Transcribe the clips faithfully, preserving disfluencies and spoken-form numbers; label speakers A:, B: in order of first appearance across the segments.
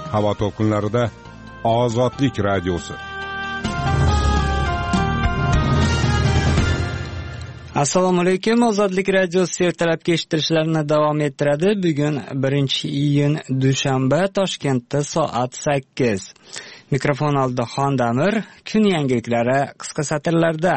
A: havo to'lqinlarida Ozodlik radiosi.
B: Assalomu alaykum. Ozodlik radiosi ertalabki eshittirishlarni davom ettiradi. Bugun birinchi iyun dushanba, Toshkentda soat sakkiz. Mikrofon oldida Xondamir. Kun yangiliklari qisqa satrlarda.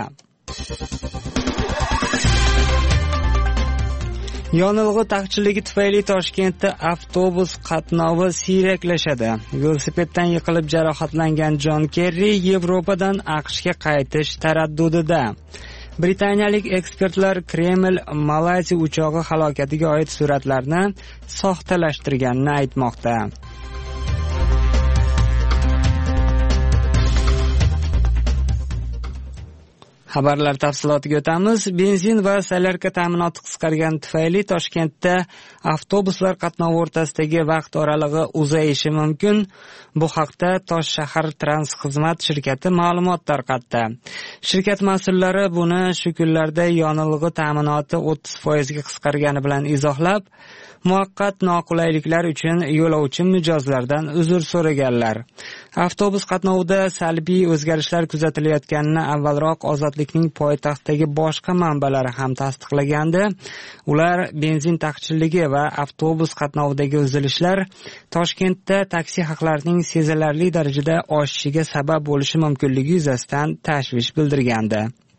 B: Yonilg'i taqchilligi tufayli Toshkentda avtobus qatnovi siyraklashadi. Velosipeddan yiqilib jarohatlangan Jon Kerri Yevropadan AQShga qaytish taraddudida. Britaniyalik ekspertlar Kreml Malayziya uchog'i halokatiga oid suratlarni soxtalashtirganini aytmoqda. Xabarlar tafsilotiga o'tamiz. Benzin va solyarka ta'minoti qisqargani tufayli Toshkentda avtobuslar qatnovi o'rtasidagi vaqt oralig'i uzayishi mumkin. Bu haqda Toshshahar Transxizmat shirkati ma'lumot tarqatdi. Shirkat mas'ullari buni shu kunlarda yonilg'i ta'minoti o'ttiz foizga qisqargani bilan izohlab, muvaqqat noqulayliklar uchun yo'lovchi mijozlardan uzr so'raganlar. Avtobus qatnovida salbiy o'zgarishlar kuzatilayotganini avvalroq Ozodlikning poytaxtdagi boshqa manbalari ham tasdiqlagandi. Ular benzin taqchilligi va avtobus qatnovidagi uzilishlar Toshkentda taksi haqlarining sezilarli darajada oshishiga sabab bo'lishi mumkinligi yuzasidan tashvish bildirgandi.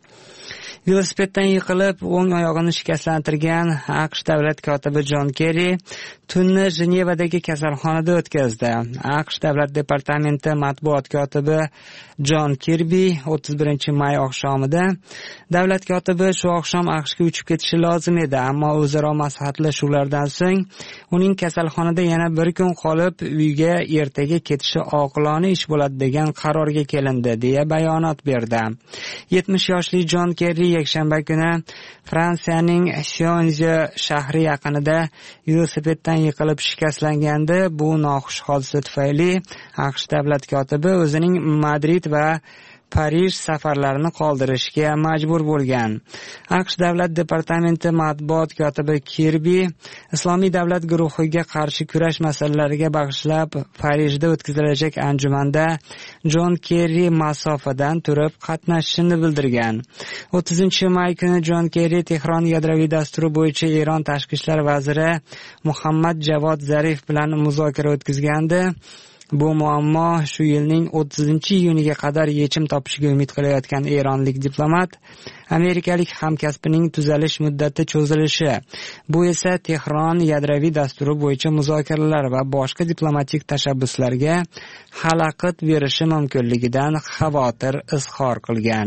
B: Velosipeddan yiqilib, o'ng oyog'ini shikastlantirgan AQSh davlat kotibi Jon Kerri tunni Jenevadagi kasalxonada o'tkazdi. AQSh davlat departamenti matbuot kotibi Jon Kirbi o'ttiz birinchi may oqshomida davlat kotibi shu oqshom AQShga uchib ketishi lozim edi, ammo o'zaro maslahatlashuvlardan so'ng uning kasalxonada yana bir kun qolib uyga ertaga ketishi oqilona ish bo'ladi degan qarorga kelindi, deya bayonot berdi. yetmish yoshli Jon Kerri yakshanba kuni Fransiyaning Sionje shahri yaqinida velosipeddan yiqilib shikastlangandi. Bu noxush hodisa tufayli AQSh davlat kotibi o'zining Madrid va Parij safarlarini qoldirishga majbur bo'lgan. AQSh davlat departamenti matbuot kotibi Kirbi Islomiy davlat guruhiga qarshi kurash masalalariga bag'ishlab Parijda o'tkazilajak anjumanda Jon Kerri masofadan turib qatnashishini bildirgan. o'ttizinchi may kuni Jon Kerri Tehron yadroviy dasturi bo'yicha Eron tashqi ishlar vaziri Muhammad Javod Zarif bilan muzokara o'tkazgandi. Bu muammo shu yilning o'ttizinchi iyuniga qadar yechim topishiga umid qilayotgan eronlik diplomat amerikalik hamkasbining tuzalish muddati cho'zilishi, bu esa Tehron yadroviy dasturi bo'yicha muzokaralar va boshqa diplomatik tashabbuslarga xalaqit berishi mumkinligidan xavotir izhor qilgan.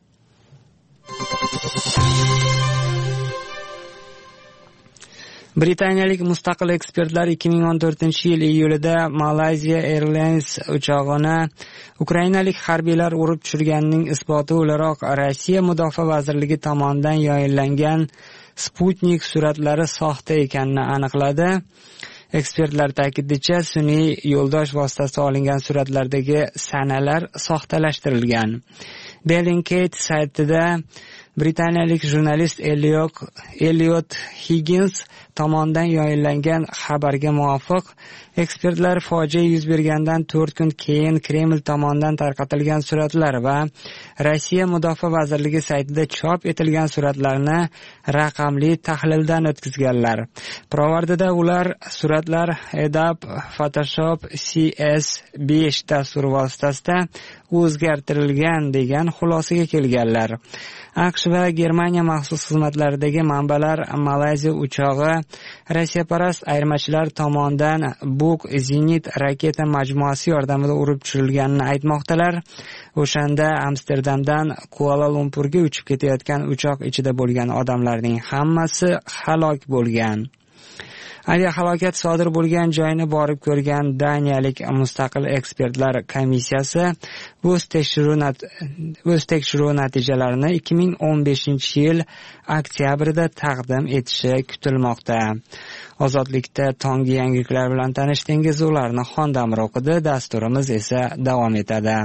B: Britaniyalik mustaqil ekspertlar ikki ming o'n to'rtinchi yil iyulida Malaysia Airlines uchog'ini ukrainalik harbiylar urib tushirganining isboti o'laroq Rossiya Mudofaa vazirligi tomonidan yoyinlangan Sputnik suratlari soxta ekanini aniqladi. Ekspertlar ta'kidlashicha, sun'iy yo'ldosh vositasida olingan suratlardagi sanalar soxtalashtirilgan. Bellingcat saytida Britaniyalik jurnalist Elliot Higgins tomonidan yoyinlangan xabarga muvofiq, ekspertlar fojia yuz bergandan to'rt kun keyin Kreml tomonidan tarqatilgan suratlar va Rossiya Mudofaa vazirligi saytida chop etilgan suratlarni raqamli tahlildan o'tkazganlar. Pirovardida ular suratlar Adobe Photoshop C S besh dasturi vositasida o'zgartirilgan degan xulosaga kelganlar. AQSh va Germaniya maxsus xizmatlaridagi manbalar Malayziya uchog'i Rossiyaparast ayirmachilar tomonidan Buk Zenit raketa majmuasi yordamida urib tushirilganini aytmoqdalar. O'shanda Amsterdamdan Kuala-Lumpurga uchib ketayotgan uchoq ichida bo'lgan odamlarning hammasi halok bo'lgan. Aviahalokat sodir bo'lgan joyni borib ko'rgan Daniyalik mustaqil ekspertlar komissiyasi o'z tekshiruv o'z tekshiruv natijalarini ikki ming o'n beshinchi yil oktyabrida taqdim etishi kutilmoqda. Ozodlikda tonggi yangiliklar bilan tanishdingiz, ularni Xondamir o'qidi. Dasturimiz esa davom etadi.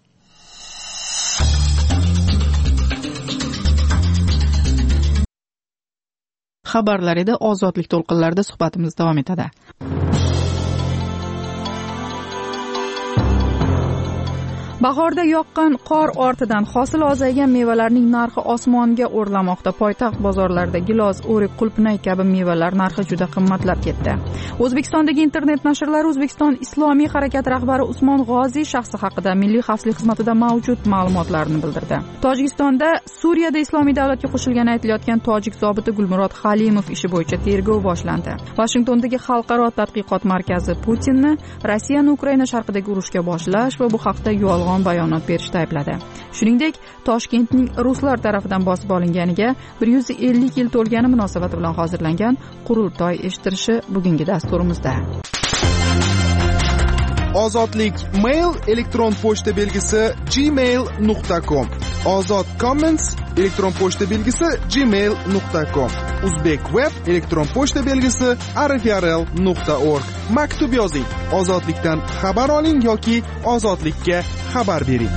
C: Xabarlar edi. Ozodlik to'lqinlarida suhbatimiz davom etadi. Bahorda yoqqan qor ortidan hosil ozaygan mevalarning narxi osmonga o'rlamoqda. Poytaxt bozorlarida gilos, o'rik, qulpnay kabi mevalar narxi juda qimmatlab ketdi. O'zbekistondagi internet nashrlar O'zbekiston Islomiy harakat rahbari Usmon G'oziy shaxsi haqida Milliy xavfsizlik xizmatida mavjud ma'lumotlarni bildirdi. Tojikistonda Suriyada Islomiy davlatga qo'shilgani aytilayotgan tojik zobiti Gulmurod Halimov ishi bo'yicha tergov boshlandi. Vashingtondagi xalqaro tadqiqot markazi Putinni Rossiyani Ukraina sharqidagi urushga boshlash va bu haqda yolg'on bayonot berishda aybladi. Shuningdek, Toshkentning ruslar tarafidan bosib olinganiga bir yuz ellik yil to'lgani munosabati bilan hozirlangan qurultoy eshittirishi bugungi dasturimizda.
D: Ozodlik mail elektron pochta belgisi gmail nuqta com. Ozod comments elektron pochta belgisi gmail nuqta com. Uzbek web elektron pochta belgisi arifrl nuqta org. Maktub yozing. Ozodlikdan xabar oling yoki ozodlikka xabar bering.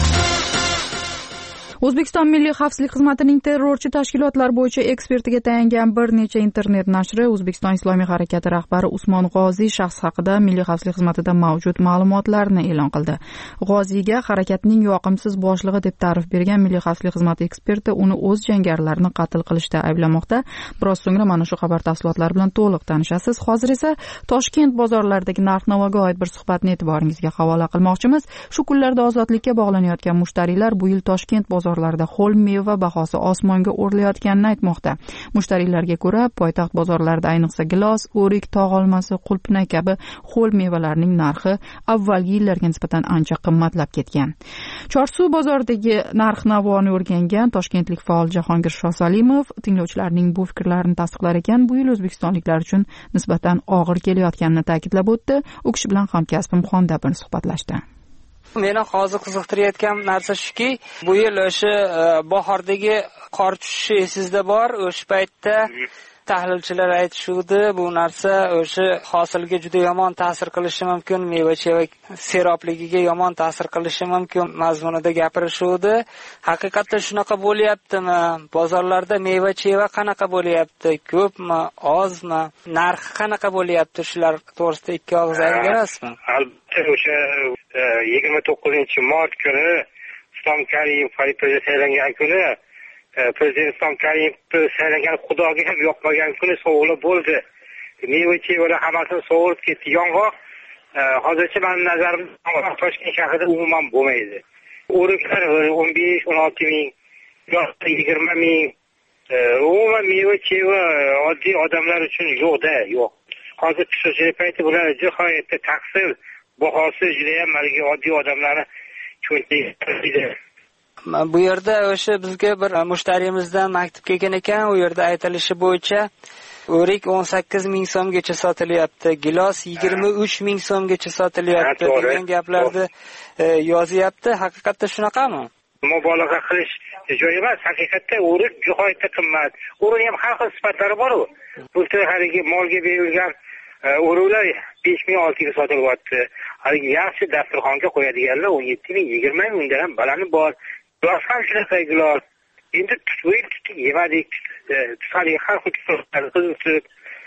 C: O'zbekiston Milliy xavfsizlik xizmatining terrorchi tashkilotlar bo'yicha ekspertiga tayangan bir necha internet nashri O'zbekiston Islomiy harakati rahbari Usmon G'oziy shaxs haqida Milliy xavfsizlik xizmatida mavjud ma'lumotlarni e'lon qildi. G'oziyga harakatning yoqimsiz boshlig'i deb ta'rif bergan Milliy xavfsizlik xizmati eksperti uni o'z jangarilarini qatl qilishda ayblamoqda. Biroz so'ngra mana shu xabar tafsilotlari bilan to'liq tanishasiz. Hozir esa Toshkent bozorlaridagi narx-navoga oid bir suhbatni e'tiboringizga havola qilmoqchimiz. Shu kunlarda ozodlikka bog'lanayotgan mushtariylar bu yil Toshkent bozor bozorlarda ho'l meva bahosi osmonga o'rlayotganini aytmoqda. Mushtariylarga ko'ra, poytaxt bozorlarida ayniqsa gilos, o'rik, tog' olmasi, qulpnay kabi ho'l mevalarning narxi avvalgi yillarga nisbatan ancha qimmatlab ketgan. Chorsu bozoridagi narx-navoni o'rgangan toshkentlik faol Jahongir Shosalimov tinglovchilarning bu fikrlarini tasdiqlar ekan, bu yil o'zbekistonliklar uchun nisbatan og'ir kelayotganini ta'kidlab o'tdi. U kishi bilan hamkasbim Xondabin suhbatlashdi.
B: Meni hozir qiziqtirayotgan narsa shuki, bu yil o'sha bahordagi qor tushishi esingizda bor. O'sha paytda tahlilchilar aytishuvdi, bu narsa o'sha hosilga juda yomon ta'sir qilishi mumkin, meva-cheva serobligiga yomon ta'sir qilishi mumkin mazmunida gapirishuvdi. Haqiqatda shunaqa bo'lyaptimi? Bozorlarda meva-cheva qanaqa bo'lyapti? Ko'pmi, ozmi? Narxi qanaqa bo'lyapti? Shular to'g'risida ikki og'iz aytib berasizmi?
E: Albatta, o'sha yigirma to'qqizinchi mart kuni Islom Karimov prezident saylangan kuni Prezident Islom Karimov saylangan xudoga ham yoqmagan kuni sovuqlar bo'ldi. Meva-chevalar hammasini sovurib ketdi. Yong'oq hozircha mening nazarimda Toshkent shahrida umuman bo'lmaydi. O'riklar o'n besh o'n olti ming, yigirma ming. Umuman meva-cheva oddiy odamlar uchun yo'q-da, yo'q. Hozir tushuvchilik payti bular nihoyatda taqsil bahosi juda ham malga oddiy odamlarni cho'ntagiga.
B: Bu yerda o'sha bizga bir mushtarimizdan maktub kelgan ekan, u yerda aytilishicha bo'yicha o'rik o'n sakkiz ming so'mgacha sotilyapti, gilos yigirma uch ming so'mgacha sotilyapti degan gaplarni yozyapti. Haqiqatda shunaqami?
E: Mubolag'a qilish joyi emas, haqiqatda o'rik nihoyatda qimmat. O'rik ham har xil sifatlari bor-ku. Bu haligi molga berilgan o'riklar besh ming olti ming sotilyapti. Haligi yaxshi dasturxonga qo'yadiganlar o'n yetti ming yigirma ming undan ham balani bor. Gilos ham shunaqa gilos. Endi tutib tutib yemadik. Tutali har xil tutlar, qizil tut,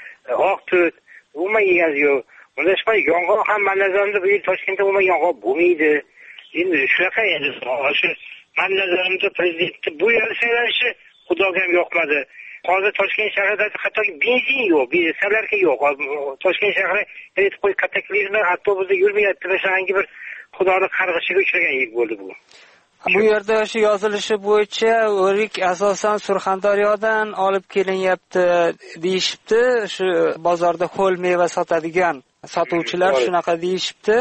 E: oq tut, umuman yegazi yo'q. Unda shunday yong'oq ham men nazarimda bu yil Toshkentda umuman yong'oq bo'lmaydi. Endi shunaqa endi shu men nazarimda prezidentni bu yil saylanishi xudoga ham yoqmadi. Hozir Toshkent shahrida hatto benzin yo'q, salarka yo'q. Toshkent shahri elit qo'y kataklizmi, avtobusda yurmayapti, o'shanga bir xudoning qarg'ishiga uchragan yil bo'ldi bu.
B: Bu yerda o'sha yozilishi bo'yicha o'rik asosan Surxondaryodan olib kelinyapti deyishibdi. Shu bozorda ho'l meva sotadigan sotuvchilar shunaqa deyishibdi.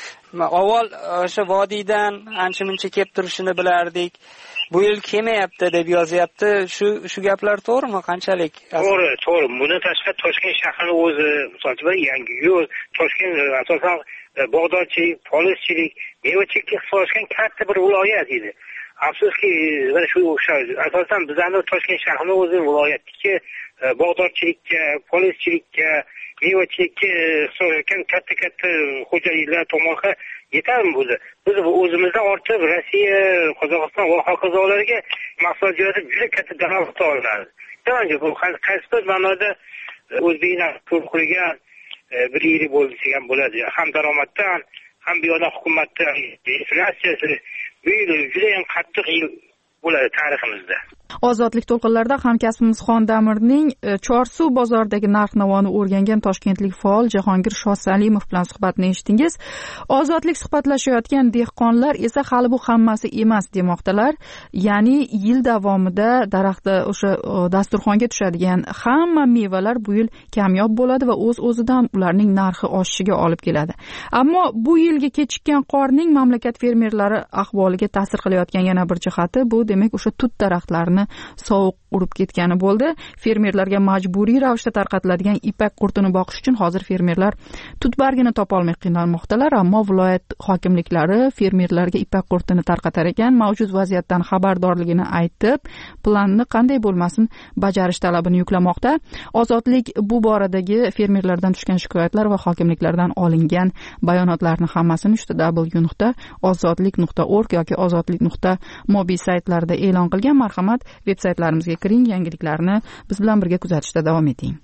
B: Avval o'sha vodiydan ancha-muncha kelib turishini bilardik. Bu yil kelmayapti deb yozyapti. Shu shu gaplar to'g'rimi? Qanchalik?
E: To'g'ri, to'g'ri. Bundan tashqari Toshkent shahrining o'zi, masalan, yangi yo'l, Toshkent asosan bog'dorchilik, polizchilik, meva-chevaga ixtisoslashgan katta bir viloyat edi. Afsuski, mana shu asosan bizning Toshkent shahrining o'zi viloyatdagi bog'dorchilikka, polizchilikka, meva-chevaga ixtisoslashgan katta-katta xo'jaliklar tomoniga yetarmi bo'ldi. Biz o'zimizdan ortib Rossiya, Qozog'iston va hokazolarga mahsulot jo'natib juda katta daromad olinadi. Demak, bu qaysi bir ma'noda o'zbeklar ko'p qo'ygan bir yili bo'lsa ham bo'ladi. Ham daromaddan, ham bu yoqda hukumatda inflyatsiyasi bu yil juda ham qattiq yil bo'ladi tariximizda.
C: Ozodlik to'lqinlarida hamkasbimiz Xondamirning Chorsuv bozoridagi narx-navoni o'rgangan toshkentlik faol Jahongir Shosalimov bilan suhbatni eshitdingiz. Ozodlik suhbatlashayotgan dehqonlar esa hali bu hammasi emas demoqdalar. Ya'ni yil davomida daraxtda o'sha dasturxonga tushadigan hamma mevalar bu yil kamyob bo'ladi va o'z-o'zidan ularning narxi oshishiga olib keladi. Ammo bu yilgi kechikkan qorning mamlakat fermerlari ahvoliga ta'sir qilayotgan yana bir jihati bu demak o'sha tut daraxtlarini sovuq urib ketgani bo'ldi. Fermerlarga majburiy ravishda tarqatiladigan ipak qurtini boqish uchun hozir fermerlar tut bargini topa olmay qiynalmoqdalar, ammo viloyat hokimliklari fermerlarga ipak qurtini tarqatar ekan, mavjud vaziyatdan xabardorligini aytib, planni qanday bo'lmasin bajarish talabini yuklamoqda. Ozodlik bu boradagi fermerlardan tushgan shikoyatlar va hokimliklardan olingan bayonotlarni hammasini w w nuqta ozodlik nuqta org yoki ozodlik nuqta mobil saytlarida e'lon qilgan. Marhamat, veb-saytlarimizga kiring, yangiliklarni biz bilan birga kuzatishda davom eting.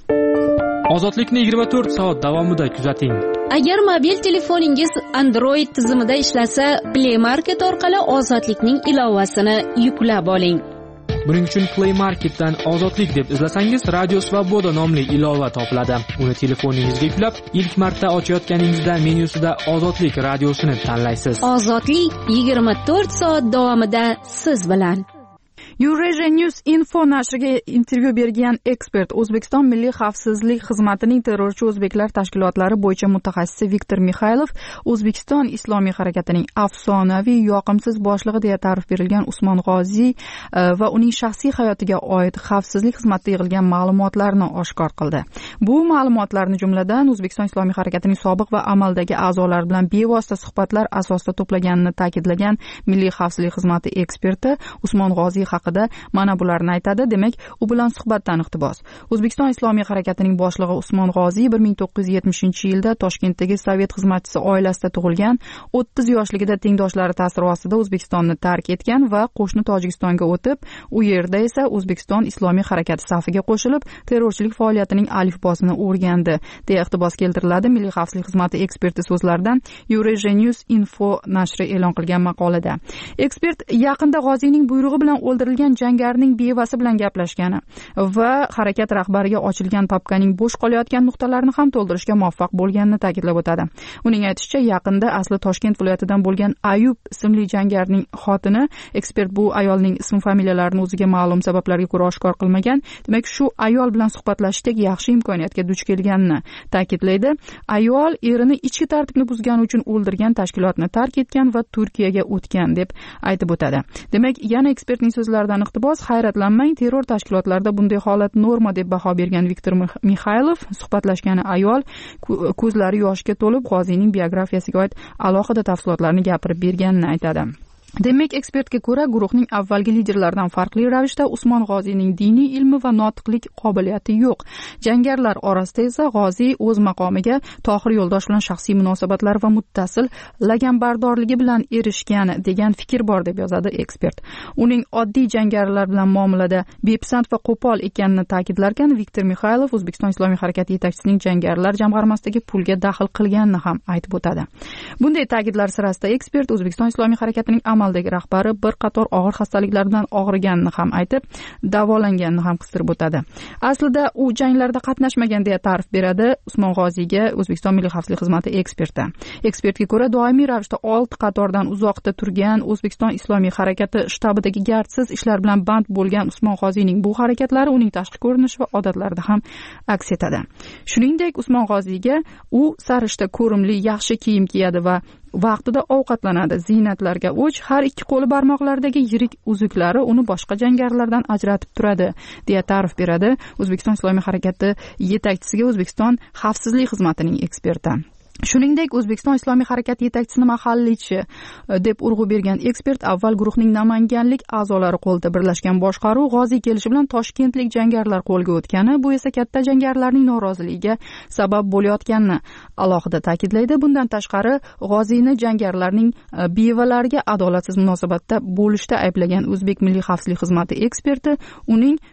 F: Ozodlikni yigirma to'rt soat davomida kuzating.
G: Agar mobil telefoningiz Android tizimida ishlasa, Play Market orqali Ozodlikning ilovasini yuklab oling.
F: Buning uchun Play Marketdan Ozodlik deb izlasangiz, Radio Svoboda nomli ilova topiladi. Uni telefoningizga yuklab, ilk marta ochayotganingizda menyusida Ozodlik radiosini tanlaysiz.
G: Ozodlik yigirma to'rt soat davomida siz bilan.
C: Eurasia News Info nashriga intervyu bergan ekspert, O'zbekiston Milliy xavfsizlik xizmatining terrorchi o'zbeklar tashkilotlari bo'yicha mutaxassisi Viktor Mikhaylov O'zbekiston Islomiy harakatining afsonaviy yoqimsiz boshlig'i deya ta'rif berilgan Usmon G'oziy va uning shaxsiy hayotiga oid xavfsizlik xizmatida yig'ilgan ma'lumotlarni oshkor qildi. Bu ma'lumotlarni jumladan O'zbekiston Islomiy harakatining sobiq va amaldagi a'zolari bilan bevosita suhbatlar asosida to'plaganini ta'kidlagan Milliy xavfsizlik xizmati eksperti Usmon G'oziy haqida mana bularni aytadi. Demak, u bilan suhbatdan iqtibos. O'zbekiston Islomiy harakatining boshlig'i Usmon G'oziy bir ming to'qqiz yuz yetmishinchi yilda Toshkentdagi sovet xizmatchisi oilasida tug'ilgan. o'ttiz yoshligida tengdoshlari ta'siri ostida O'zbekistonni tark etgan va qo'shni Tojikistonga o'tib, u yerda esa O'zbekiston Islomiy harakati safiga qo'shilib, terrorchilik faoliyatining alifbosini o'rgandi, deya iqtibos keltiriladi Milliy xavfsizlik xizmati eksperti so'zlaridan Eurasia News Info nashri e'lon qilgan maqolada. Ekspert yaqinda G'oziyning buyrug'i bilan o'ldirilgan jangarining bevasi bilan gaplashgani va harakat rahbariga ochilgan papkaning bo'sh qolayotgan nuqtalarini ham to'ldirishga muvaffaq bo'lganini ta'kidlab o'tadi. Uning aytishicha, yaqinda asli Toshkent viloyatidan bo'lgan Ayub ismli jangarining xotini, ekspert bu ayolning ism familiyalarini o'ziga ma'lum sabablarga ko'ra oshkor qilmagan, demak shu ayol bilan suhbatlashdek yaxshi imkoniyatga duch kelganini ta'kidlaydi. Ayol erini ichki tartibni buzgani uchun o'ldirgan tashkilotni tark etgan va Turkiyaga o'tgan deb aytib o'tadi. Demak, yana ekspertning so'zlaridan iqtibos, hayratlanmang, terror tashkilotlarida bunday holat norma deb baho bergan Viktor Mikhaylov suhbatlashgani ayol ko'zlari yoshga to'lib G'oziyning biografiyasiga oid alohida tafsilotlarni gapirib berganini aytadi. Demak, ekspertga ko'ra, guruhning avvalgi liderlaridan farqli ravishda Usmon G'oziyning diniy ilmi va notiqlik qobiliyati yo'q. Jangarilar orasida esa G'oziy o'z maqomiga Tohir Yo'ldosh bilan shaxsiy munosabatlari va muttasil laganbardorligi bilan erishgan degan fikr bor deb yozadi ekspert. Uning oddiy jangarilar bilan muomalada bepisand va qo'pol ekanini ta'kidlarkan, Viktor Mikhaylov O'zbekiston Islomiy harakati yetakchisining jangarilar jamg'armasidagi pulga daxl qilganini ham aytib o'tadi. Bunday ta'kidlar sirasida ekspert O'zbekiston Islomiy harakatining amaldagi rahbari bir qator og'ir xastaliklar bilan og'riganini ham aytib, davolanganini ham qistirib o'tadi. Aslida u janglarda qatnashmagan deya ta'rif beradi Usmon G'oziyga O'zbekiston Milliy xavfsizlik xizmati eksperti. Ekspertga ko'ra, doimiy ravishda olti qatordan uzoqda turgan O'zbekiston Islomiy harakati shtabidagi gardsiz ishlar bilan band bo'lgan Usmon G'oziyning bu harakatlari uning tashqi ko'rinishi va odatlarida ham aks etadi. Shuningdek, Usmon G'oziyga u sarishta ko'rimli yaxshi kiyim kiyadi va vaqtida ovqatlanadi. Ziynatlarga o'ch, har ikki qo'li barmoqlaridagi yirik uzuklari uni boshqa jangarilardan ajratib turadi, deya ta'rif beradi O'zbekiston Islomiy harakati yetakchisiga O'zbekiston xavfsizlik xizmatining eksperti. Shuningdek, O'zbekiston Islomiy harakati yetakchisini mahalliychi deb urg'u bergan ekspert avval guruhning namanganlik a'zolari qo'lida birlashgan boshqaruv G'oziy kelishi bilan toshkentlik jangarilar qo'lga o'tgani, bu esa katta jangarilarning noroziligiga sabab bo'layotganini alohida ta'kidlaydi. Bundan tashqari, G'oziyni jangarilarning bevalariga adolatsiz munosabatda bo'lishda ayblagan O'zbek Milliy xavfsizlik xizmati eksperti uning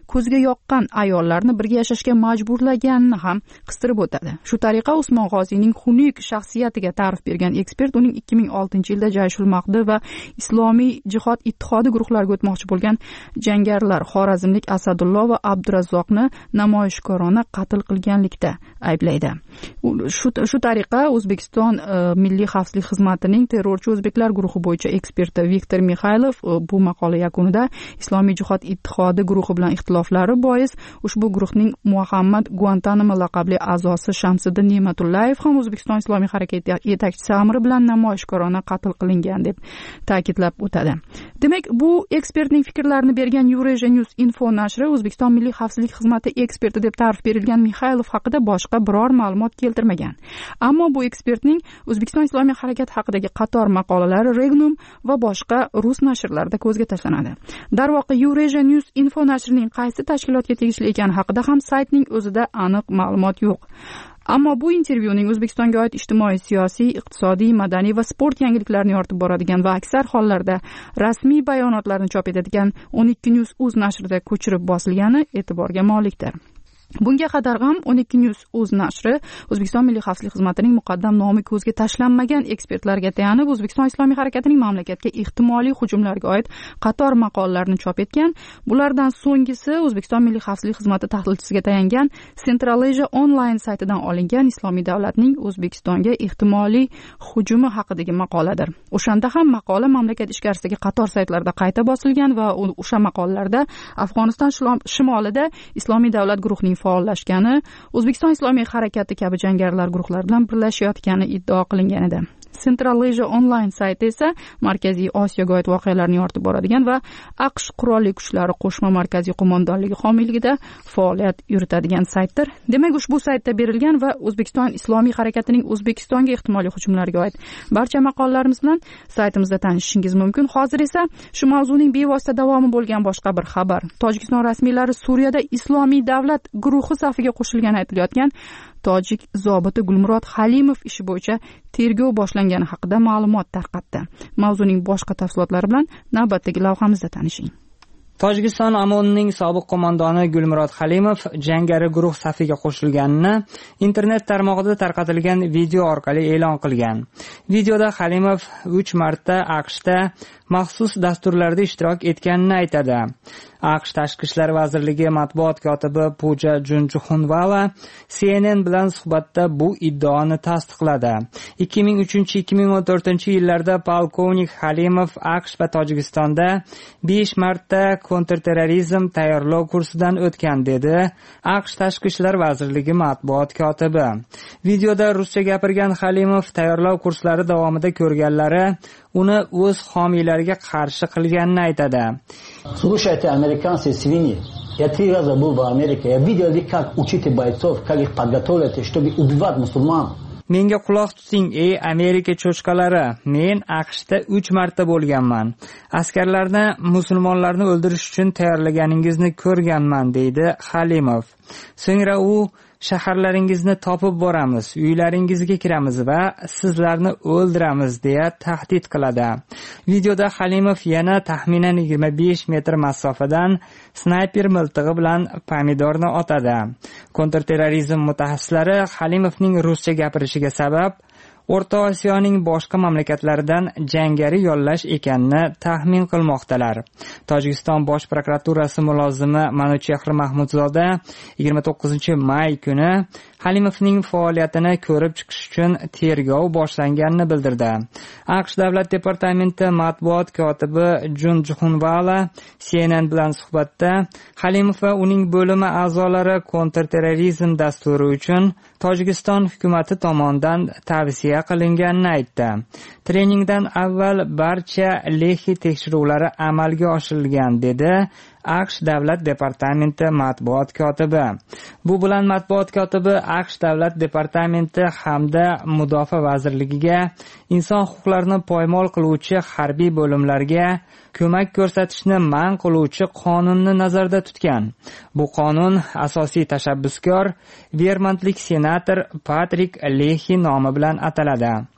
C: ko'zga yoqqan ayollarni birga yashashga majburlaganini ham qistirib o'tadi. Shu tariqa Usmon G'oziyning xunuk shaxsiyatiga ta'rif bergan ekspert uning ikki ming oltinchi yilda Jayshul Mahdi va Islomiy jihod ittihodi guruhlariga o'tmoqchi bo'lgan jangarilar Xorazmlik Asadullo va Abdurazzoqni namoyishkorona qatl qilganlikda ayblaydi. Shu shu tariqa O'zbekiston Milliy xavfsizlik xizmatining terrorchi o'zbeklar guruhi bo'yicha eksperti Viktor Mikhaylov bu maqola yakunida Islomiy jihod ittihodi guruhi bilan ixtiloflari bois ushbu guruhning Muhammad Guantanamo laqabli a'zosi Shamsiddin Ne'matullayev ham O'zbekiston Islomiy harakati yetakchisi amri bilan namoyishkorona qatl qilingan deb ta'kidlab o'tadi. Demak, bu ekspertning fikrlarini bergan Eurasia News Info nashri O'zbekiston Milliy xavfsizlik xizmati eksperti deb ta'rif berilgan Mikhaylov haqida boshqa biror ma'lumot keltirmagan. Ammo bu ekspertning O'zbekiston Islomiy harakati haqidagi qator maqolalari Regnum va boshqa rus nashrlarida ko'zga tashlanadi. Darvoqe, Eurasia News Info nashrining qaysi tashkilotga tegishli ekani haqida ham saytning o'zida aniq ma'lumot yo'q. Ammo bu intervyuning O'zbekistonga oid ijtimoiy, siyosiy, iqtisodiy, madaniy va sport yangiliklarini yoritib boradigan va aksar hollarda rasmiy bayonotlarni chop etadigan o'n ikki News uz nashrida ko'chirib bosilgani e'tiborga molikdir. Bunga qadar ham o'n ikki News uz nashri O'zbekiston Milliy xavfsizlik xizmatining muqaddam nomi ko'zga tashlanmagan ekspertlarga tayanib O'zbekiston Islomiy harakatining mamlakatga ehtimoliy hujumlarga oid qator maqolalarni chop etgan. Bulardan so'nggisi O'zbekiston Milliy xavfsizlik xizmati tahlilchisiga tayangan Central Asia Online saytidan olingan Islomiy davlatning O'zbekistonga ehtimoliy hujumi haqidagi maqoladir. O'shanda ham maqola mamlakat ichkarisidagi qator saytlarda qayta bosilgan va o'sha maqolalarda Afg'oniston shimolida Islomiy davlat guruhining faollashgani, O'zbekiston Islomiy harakati kabi jangarilar guruhlari bilan birlashayotgani iddao qilingan edi. Central Asia Online sayti esa Markaziy Osiyoga oid voqealarni yoritib boradigan va AQSh qurolli kuchlari qo'shma markaziy qo'mondonligi homiyligida faoliyat yuritadigan saytdir. Demak, ushbu saytda berilgan va O'zbekiston Islomiy harakatining O'zbekistonga ehtimoliy hujumlarga oid barcha maqolalarimiz bilan saytimizda tanishishingiz mumkin. Hozir esa shu mavzuning bevosita davomi bo'lgan boshqa bir xabar. Tojikiston rasmiylari Suriyada Islomiy davlat guruhi safiga qo'shilgani aytilayotgan tojik zobiti Gulmurod Halimov ishi bo'yicha tergov boshlangani haqida ma'lumot tarqatdi. Mavzuning boshqa tafsilotlari bilan navbatdagi lavhamizda tanishing.
B: Tojikiston Amonining sobiq qo'mondoni Gulmurod Halimov jangari guruh safiga qo'shilganini internet tarmog'ida tarqatilgan video orqali e'lon qilgan. Videoda Halimov uch marta AQShda maxsus dasturlarda ishtirok etganini aytadi. AQSh Tashqi ishlar vazirligi matbuot kotibi Puja Junjuxunvala C N N bilan suhbatda bu iddaoni tasdiqladi. ikki ming uchinchi ikki ming o'n to'rtinchi yillarda polkovnik Halimov AQSh va Tojikistonda besh marta kontrterrorizm tayyorlov kursidan o'tgan dedi AQSh Tashqi ishlar vazirligi matbuot kotibi. Videoda ruscha gapirgan Halimov tayyorlov kurslari davomida ko'rganlari uni o'z homiylariga qarshi qilganini aytadi.
H: Слушайте, американцы свиньи. Я три раза был в Америке. Я видел, как учите бойцов, как их подготовляете, чтобы убивать мусульман.
B: Menga quloq tuting, ey Amerika cho'chqalari. Men AQShda uch marta bo'lganman. Askarlarni musulmonlarni o'ldirish uchun tayyorlaganingizni ko'rganman, deydi Halimov. So'ngra u shaharlaringizni topib boramiz, uylaringizga kiramiz va sizlarni o'ldiramiz deya tahdid qiladi. Videoda Halimov yana taxminan yigirma besh metr masofadan snayper miltig'i bilan pomidorni otadi. Kontrterrorizm mutaxassislari Halimovning ruscha gapirishiga sabab O'rta Osiyoning boshqa mamlakatlaridan jangari yollash ekanini taxmin qilmoqdalar. Tojikiston bosh prokuraturasi mulozimi Manuchehri Mahmudzoda yigirma to'qqizinchi may kuni Halimovning faoliyatini ko'rib chiqish uchun tergov boshlanganini bildirdi. AQSh davlat departamenti matbuot kotibi Junjuxunvala C N N bilan suhbatda Halimov va uning bo'limi a'zolari kontrterrorizm dasturi uchun Tojikiston hukumati tomonidan tavsiya qilinganini aytdi. Treningdan avval barcha lehi tekshiruvlari amalga oshirilgan dedi AQSh davlat departamenti matbuot kotibi. Bu bilan matbuot kotibi AQSh davlat departamenti hamda mudofaa vazirligiga inson huquqlarini poymol qiluvchi harbiy bo'limlarga ko'mak ko'rsatishni man qiluvchi qonunni nazarda tutgan. Bu qonun asosiy tashabbuskor Vermontlik senator Patrik Lehi nomi bilan ataladi.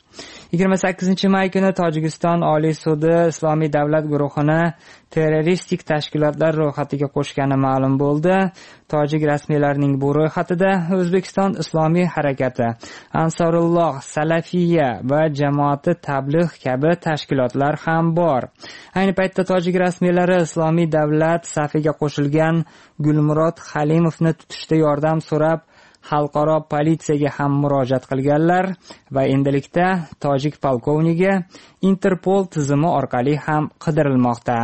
B: yigirma sakkizinchi may kuni Tojikiston Oliy sudi Islomiy davlat guruhini terroristik tashkilotlar ro'yxatiga qo'shgani ma'lum bo'ldi. Tojik rasmiylarining bu ro'yxatida O'zbekiston Islomiy harakati, Ansorulloh, Salafiya va Jamoati Tabligh kabi tashkilotlar ham bor. Ayni paytda Tojik rasmiylari Islomiy davlat safiga qo'shilgan Gulmurod Halimovni tutishda yordam so'rab xalqaro politsiyaga ham murojaat qilganlar va endilikda tojik polkovnigi Interpol tizimi orqali ham qidirilmoqda.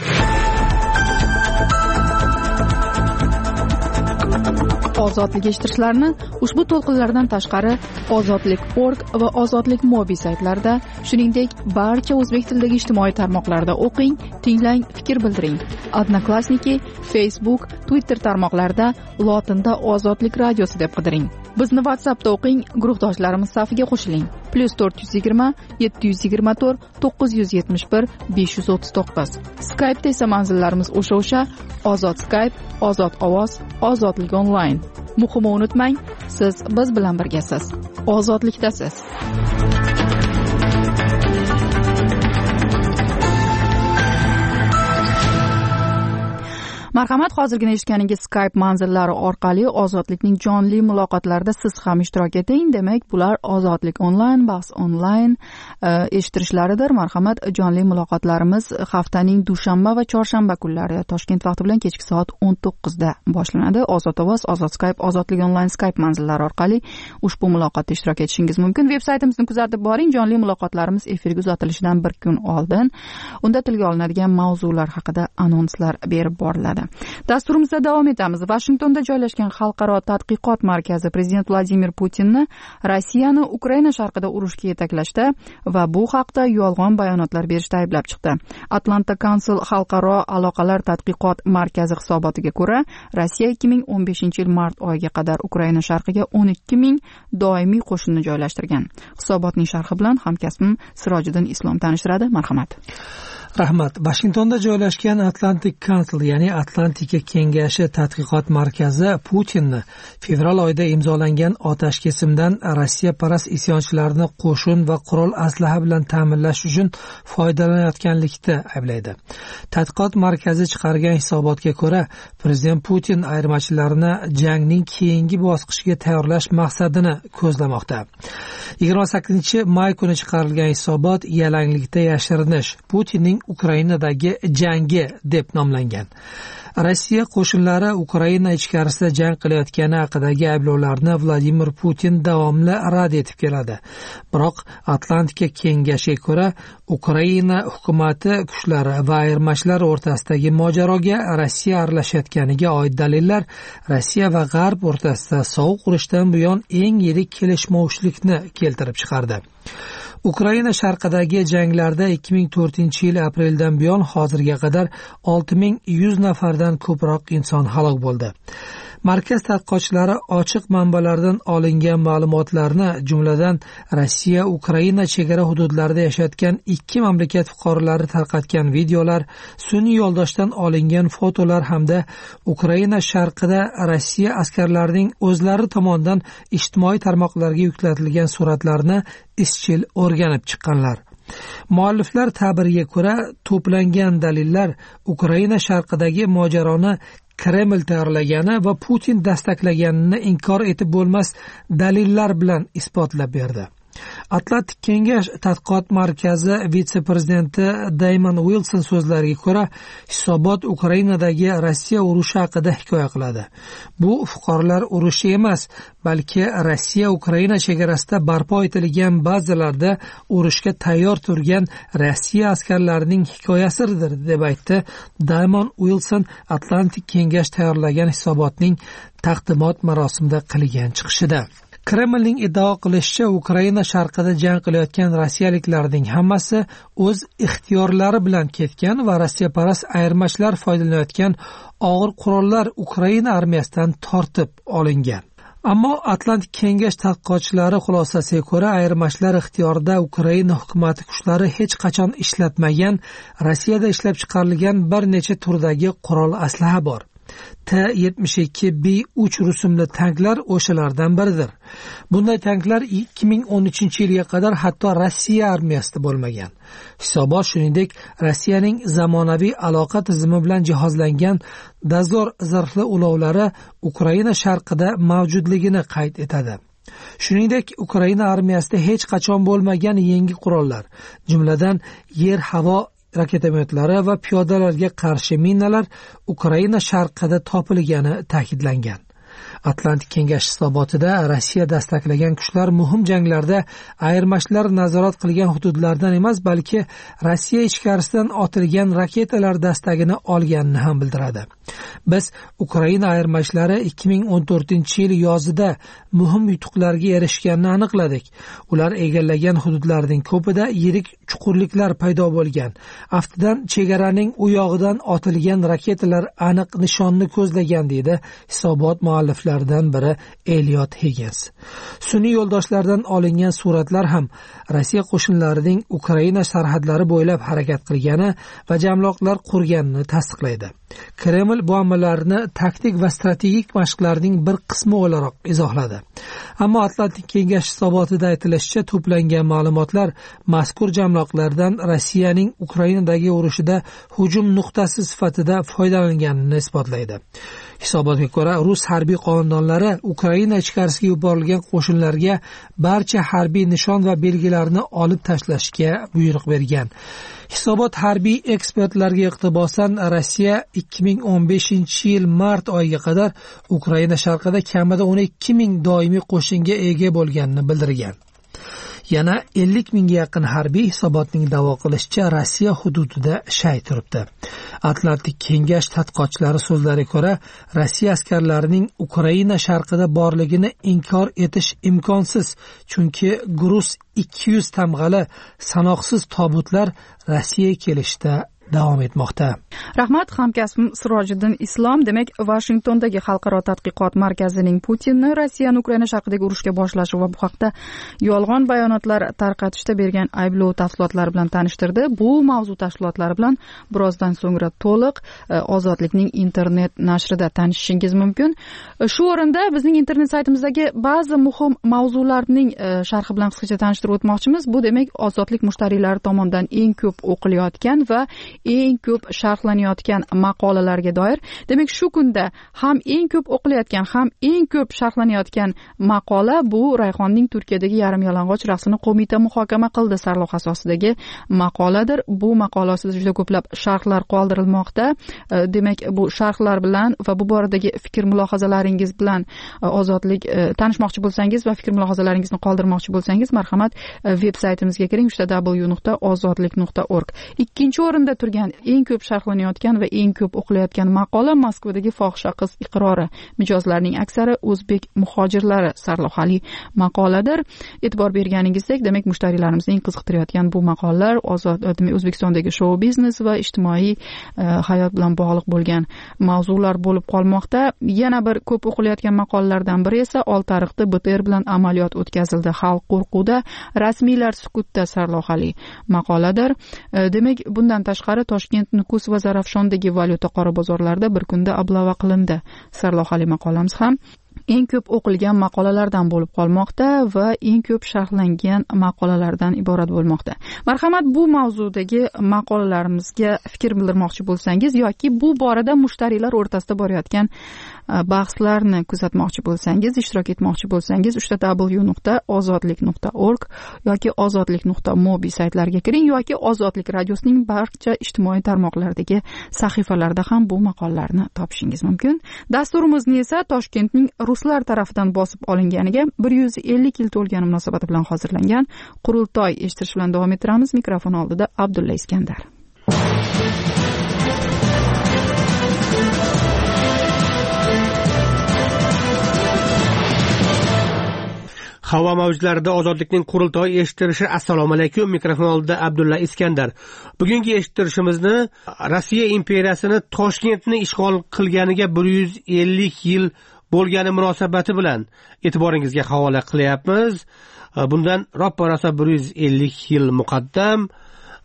C: Ozodlik eshittirishlarni ushbu to'lqinlardan tashqari ozodlik nokta org va ozodlik mobi saytlarida, shuningdek barcha o'zbek tilidagi ijtimoiy tarmoqlarda o'qing, tinglang, fikr bildiring. Odnoklassniki, Facebook, Twitter tarmoqlarida lotinda Ozodlik radiosi deb qidiring. Bizni WhatsAppda o'qing, guruhdoshlarimiz safiga qo'shiling. plus to'rt yuz yigirma yetti yuz yigirma to'rt to'qqiz yuz yetmish bir besh yuz o'ttiz to'qqiz. Skype'da esa manzillarimiz o'sha-o'sha: Ozod Skype, Ozod ovoz, Ozodlik onlayn. Muhimi unutmang, siz biz bilan birgasiz. Ozodlikdasiz. Marhamat, hozirgina eshitganingiz Skype manzillari orqali Ozodlikning jonli muloqotlarida siz ham ishtirok eting. Demak, bular Ozodlik onlayn, bahs onlayn eshittirishlaridir. Marhamat, jonli muloqotlarimiz haftaning dushanba va chorshanba kunlari Toshkent vaqti bilan kechki soat o'n to'qqizda boshlanadi. Ozod ovoz, Ozod Skype, Ozodlik onlayn Skype manzillari orqali ushbu muloqotda ishtirok etishingiz mumkin. Veb-saytimizni kuzatib boring. Jonli muloqotlarimiz efirga uzatilishidan bir kun oldin unda tilga olinadigan mavzular haqida anonslar berib boriladi. Dasturimizda davom etamiz. Vashingtonda joylashgan Xalqaro tadqiqot markazi prezident Vladimir Putinni Rossiyani Ukraina sharqida urushga yetaklashda va bu haqda yolg'on bayonotlar berishda ayblab chiqdi. Atlanta Council xalqaro aloqalar tadqiqot markazi hisobotiga ko'ra, Rossiya ikki ming o'n beshinchi yil mart oyiga qadar Ukraina sharqiga o'n ikki ming doimiy qo'shinni joylashtirgan. Hisobotning sharhi bilan hamkasbim Sirojiddin Islom tanishtiradi. Marhamat.
I: Rahmat. Vashingtonda joylashgan Atlantic Council, ya'ni Atlantika kengashi tadqiqot markazi Putinni fevral oyida imzolangan otash kesimdan Rossiya parast isyonchilarni qo'shin va qurol aslaha bilan ta'minlash uchun foydalanayotganlikda ayblaydi. Tadqiqot markazi chiqargan hisobotga ko'ra, prezident Putin ayirmachilarni jangning keyingi bosqichiga tayyorlash maqsadini ko'zlamoqda. yigirma sakkizinchi may kuni chiqarilgan hisobot yalanglikda yashirinish, Putinning Ukrainadagi jangi deb nomlangan. Rossiya qo'shinlari Ukraina ichkarisida jang qilayotgani haqidagi ayblovlarni Vladimir Putin davomli rad etib keladi. Biroq Atlantika kengashiga ko'ra, Ukraina hukumati kuchlari va ayirmachilar o'rtasidagi mojaroga Rossiya aralashayotganiga oid dalillar Rossiya va G'arb o'rtasida sovuq urushdan buyon eng yirik kelishmovchilikni keltirib chiqardi. Ukraina sharqidagi janglarda ikki ming to'rtinchi yil apreldan buyon hozirga qadar olti ming yuz nafardan ko'proq inson halok bo'ldi. Markaz tadqiqotchilari ochiq manbalardan olingan ma'lumotlarni, jumladan Rossiya Ukraina chegara hududlarida yashayotgan ikki mamlakat fuqarolari tarqatgan videolar, sun'iy yo'ldoshdan olingan fotolar hamda Ukraina sharqida Rossiya askarlarining o'zlari tomonidan ijtimoiy tarmoqlarga yuklatilgan suratlarni izchil o'rganib chiqqanlar. Mualliflar ta'biriga ko'ra, to'plangan dalillar Ukraina sharqidagi mojaroni Kreml tayyorlagani va Putin dastaklaganini inkor etib bo'lmas dalillar bilan isbotlab berdi. Atlantik kengash tadqiqot markazi vitse-prezidenti Damon Wilson so'zlariga ko'ra, hisobot Ukrainadagi Rossiya urushi haqida hikoya qiladi. Bu fuqarolar urushi emas, balki Rossiya Ukraina chegarasida barpo etilgan bazalarda urushga tayyor turgan Rossiya askarlarining hikoyasidir, deb aytdi Damon Wilson Atlantik kengash tayyorlagan hisobotning taqdimot marosimida qilgan chiqishida. Kremlning iddao qilishicha, Ukraina sharqida jang qilayotgan rossiyaliklarning hammasi o'z ixtiyorlari bilan ketgan va rossiyaparast ayirmachilar foydalanayotgan og'ir qurollar Ukraina armiyasidan tortib olingan. Ammo Atlantik kengash tadqiqotchilari xulosasiga ko'ra, ayirmachilar ixtiyorida Ukraina hukumati kuchlari hech qachon ishlatmagan, Rossiyada ishlab chiqarilgan bir necha turdagi qurol aslaha bor. T yetmish ikki B uch rusumli tanklar o'shalardan biridir. Bunday tanklar ikki ming o'n uchinchi yilga qadar hatto Rossiya armiyasida bo'lmagan. Hisobot shuningdek Rossiyaning zamonaviy aloqa tizimi bilan jihozlangan dozor zirhli ulovlari Ukraina sharqida mavjudligini qayd etadi. Shuningdek, Ukraina armiyasida hech qachon bo'lmagan yangi qurollar, jumladan yer-havo raketametlari va piyodalarga qarshi minalar Ukraina sharqida topilgani ta'kidlangan. Atlantik kengashi hisobotida Rossiya dastaklagan kuchlar muhim janglarda ayirmachilar nazorat qilgan hududlardan emas, balki Rossiya ichkarisidan otilgan raketalar dastagini olganini ham bildiradi. Biz Ukraina ayirmachilari ikki ming o'n to'rtinchi yil yozida muhim yutuqlarga erishganini aniqladik. Ular egallagan hududlarning ko'pida yirik chuqurliklar paydo bo'lgan. Aftidan chegaraning u yog'idan otilgan raketalar aniq nishonni ko'zlagan, deydi hisobot mualliflaridan biri Elliot Higgins. Sun'iy yo'ldoshlardan olingan suratlar ham Rossiya qo'shinlarining Ukraina sarhadlari bo'ylab harakat qilgani va jamloqlar qurganini tasdiqlaydi. Kreml bu amallarni taktik va strategik mashqlarning bir qismi o'laroq izohladi. Ammo Atlantik kengashi hisobotida aytilishicha, to'plangan ma'lumotlar mazkur jamloqlardan Rossiyaning Ukrainadagi urushida hujum nuqtasi sifatida foydalanganini isbotlaydi. Hisobotga ko'ra, rus harbiy qo'mondonlari Ukraina ichkarisiga yuborilgan qo'shinlarga barcha harbiy nishon va belgilarni olib tashlashga buyruq bergan. Hisobot harbiy ekspertlarga iqtibosan Rossiya ikki ming o'n beshinchi yil mart oyiga qadar Ukraina sharqida kamida o'n ikki ming doimiy qo'shinga ega bo'lganini bildirgan. Yana ellik mingga yaqin harbiy hisobotning da'vo qilishicha Rossiya hududida shay turibdi. Atlantik kengash tadqiqotchilari so'zlariga ko'ra, Rossiya askarlarining Ukraina sharqida borligini inkor etish imkonsiz, chunki Gruz ikki yuz tamg'ali sanoqsiz tobutlar Rossiyaga kelishda davom etmoqda.
C: Rahmat, hamkasbim Sirojiddin Islom. Demak, Washingtondagi Xalqaro tadqiqot markazining Putinni Rossiyani Ukraina sharqidagi urushga boshlashi va bu haqda yolg'on bayonotlar tarqatishda bergan ayblov tafsilotlari bilan tanishtirdi. Bu mavzu tafsilotlari bilan birozdan so'ngra to'liq Ozodlikning internet nashrida tanishishingiz mumkin. Shu o'rinda bizning internet saytimizdagi ba'zi muhim mavzularning sharhi bilan qisqacha tanishtirib o'tmoqchimiz. Bu demak, Ozodlik mushtariylari tomonidan eng ko'p o'qilayotgan va eng ko'p sharhlanayotgan maqolalarga doir. Demak, shu kunda ham eng ko'p o'qilayotgan, ham eng ko'p sharhlanayotgan maqola bu Rayhonning Turkiyadagi yarim yalang'och raqsini qo'mita muhokama qildi sarlavha asosidagi maqoladir. Bu maqola ostida juda ko'plab sharhlar qoldirilmoqda. Demak, bu sharhlar bilan va bu boradagi fikr mulohazalaringiz bilan Ozodlik tanishmoqchi bo'lsangiz va fikr mulohazalaringizni qoldirmoqchi bo'lsangiz, marhamat, veb saytimizga kiring w w w nuqta ozodlik nuqta org. Ikkinchi o'rinda turgan eng ko'p sharhlanayotgan va eng ko'p o'qilayotgan maqola Moskvadagi fohisha qiz iqrori. Mijozlarning aksari o'zbek muhojirlari sarlavhali maqoladir. E'tibor berganingizdek, demak, mushtariylarimizni eng qiziqtirayotgan bu maqolalar ozod O'zbekistondagi shou biznes va ijtimoiy hayot bilan bog'liq bo'lgan mavzular bo'lib qolmoqda. Yana bir ko'p o'qilayotgan maqolalardan biri esa Oltiariqda B T R bilan amaliyot o'tkazildi. Xalq qo'rquvda, rasmiylar sukutda sarlavhali maqoladir. Demak, bundan tashqari Toshkent, Nukus va Zarafshondagi valyuta qora bozorlarida bir kunda ablava qilindi sarlavhali maqolamiz ham eng ko'p o'qilgan maqolalardan bo'lib qolmoqda va eng ko'p sharhlangan maqolalardan iborat bo'lmoqda. Marhamat, bu mavzudagi maqolalarimizga fikr bildirmoqchi bo'lsangiz yoki bu borada mushtariylar o'rtasida borayotgan bahslarni kuzatmoqchi bo'lsangiz, ishtirok etmoqchi bo'lsangiz, w w w nuqta ozodlik nuqta org yoki ozodlik nuqta mobi saytlariga kiring yoki Ozodlik radiosining barcha ijtimoiy tarmoqlardagi sahifalarida ham bu maqolalarni topishingiz mumkin. Dasturimizni esa Toshkentning ruslar tarafidan bosib olinganiga bir yuz ellik yil to'lgani munosabati bilan hozirlangan qurultoy eshittirish bilan davom ettiramiz. Mikrofon oldida Abdulla Iskandar.
J: Havo mavjlarida Ozodlikning qurultoyi eshittirishi. Assalomu alaykum. Mikrofon oldida Abdulla Iskandar. Bugungi eshittirishimizni Rossiya imperiyasini Toshkentni ishg'ol qilganiga bir yuz ellik yil bo'lgani munosabati bilan e'tiboringizga havola qilyapmiz. Bundan roppa-rosa bir yuz ellik yil muqaddam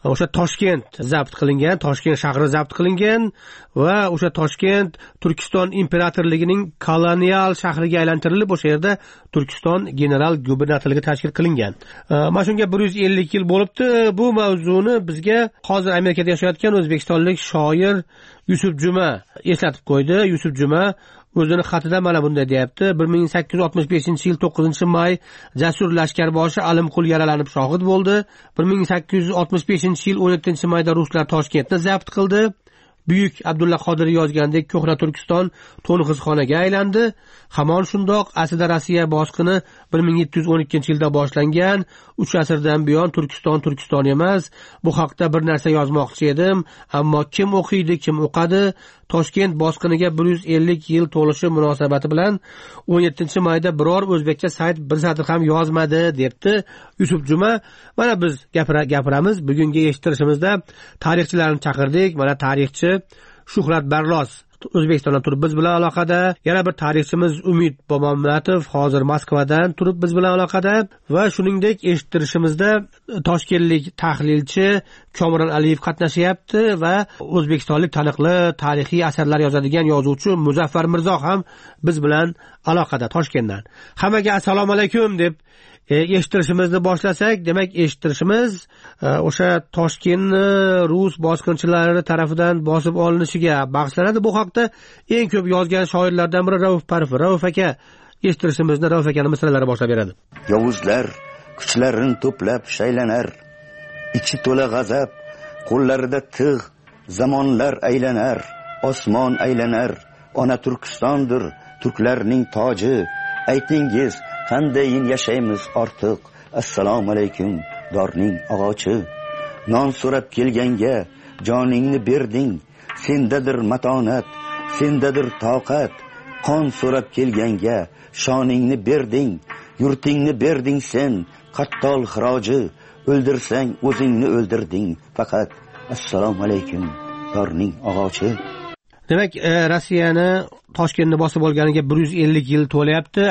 J: o'sha Toshkent zabt qilingan, Toshkent shahri zabt qilingan va o'sha Toshkent Turkiston imperatorligining kolonial shahriga aylantirilib, o'sha yerda Turkiston general gubernatorligi tashkil qilingan. Mana shunga bir yuz ellik yil bo'libdi. Bu mavzuni bizga hozir Amerikada yashayotgan o'zbekistonlik shoir Yusuf Juma eslatib qo'ydi. Yusuf Juma o'zini xatida mana bunday deyapti: bir ming sakkiz yuz oltmish beshinchi yil to'qqizinchi may jasur lashkarboshi Alimqul yaralanib shohid bo'ldi. bir ming sakkiz yuz oltmish beshinchi yil o'n yettinchi mayda ruslar Toshkentni zabt qildi. Buyuk Abdulla Qodiriy yozgandek ko'hna Turkiston to'ng'izxonaga aylandi. Hamon shundoq aslida Rossiya bosqini bir ming yetti yuz o'n ikkinchi yilda boshlangan. uch asrdan buyon Turkiston Turkiston emas. Bu haqda bir narsa yozmoqchi edim, ammo kim o'qiydi, kim o'qadi? Toshkent bosqiniga bir yuz ellik yil to'lishi munosabati bilan o'n yettinchi mayda biror o'zbekcha sayt bir satr ham yozmadi, debdi Yusuf Juma. Mana biz gapira gapiramiz. Bugungi eshittirishimizda tarixchilarni chaqirdik. Mana tarixchi Shuhrat Barlos O'zbekistondan turib biz bilan aloqada. Yana bir tarixchimiz Umid Bobomuratov hozir Moskvadan turib biz bilan aloqada va shuningdek eshittirishimizda toshkentlik tahlilchi Komron Aliyev qatnashyapti va o'zbekistonlik taniqli tarixiy asarlar yozadigan yozuvchi Muzaffar Mirzo ham biz bilan aloqada Toshkentdan. Hammaga assalomu alaykum deb eshittirishimizni boshlasak, demak eshittirishimiz o'sha Toshkentni rus bosqinchilari tomonidan bosib olinishiga bag'ishlanadi. Bu haqda eng ko'p yozgan shoirlardan biri Rauf Parfi. Rauf aka eshittirishimizni Rauf akaning misralari boshlab beradi.
K: Yovuzlar kuchlarini to'plab shaylanar, ichi to'la g'azab, qo'llarida tig', zamonlar aylanar, osmon aylanar, ona Turkistondir turklarning toji. Aytingiz, qandayin yashaymiz ortiq? Assalomu alaykum dorning og'ochi. Non so'rab kelganga joningni berding, sendadir matonat, sendadir toqat. Qon so'rab kelganga shoningni berding, yurtingni berding sen, qattol xiroji. O'ldirsang o'zingni o'ldirding faqat. Assalomu alaykum dorning og'ochi.
J: Demak, Rossiyani Toshkentni bosib olganiga bir yuz ellik yil to'layapti.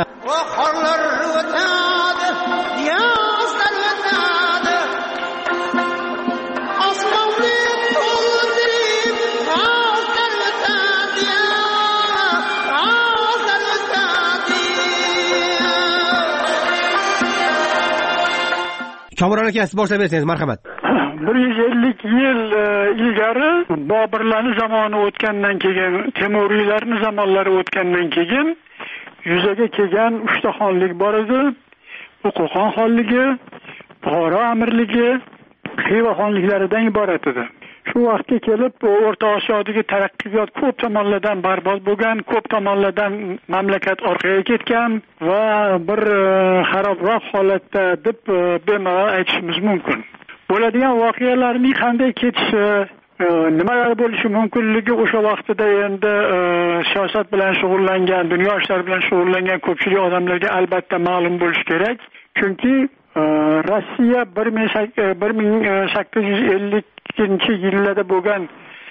J: Komron aka, siz boshlab bersangiz marhamat.
L: bir yuz ellik yil ilgari Boburlarning zamoni o'tgandan keyin, Temuriylarning zamonlari o'tgandan keyin yuzaga kelgan uchta xonlik bor edi. Bu Qo'qon xonligi, Buxoro amirligi, Xiva xonliklaridan iborat edi. Shu vaqtga kelib O'rta Osiyodagi taraqqiyot ko'p tomonlardan barbod bo'lgan, ko'p tomonlardan mamlakat orqaga ketgan va bir xarobroq holatda deb bemalol aytishimiz mumkin. Bo'ladigan voqealarning qanday ketishi, nimalar bo'lishi mumkinligi o'sha vaqtida endi siyosat bilan shug'ullangan, dunyo ishlari bilan shug'ullangan ko'pchilik odamlarga albatta ma'lum bo'lishi kerak. Chunki Rossiya bir ming sakkiz yuz ellikkinchi yillarda bo'lgan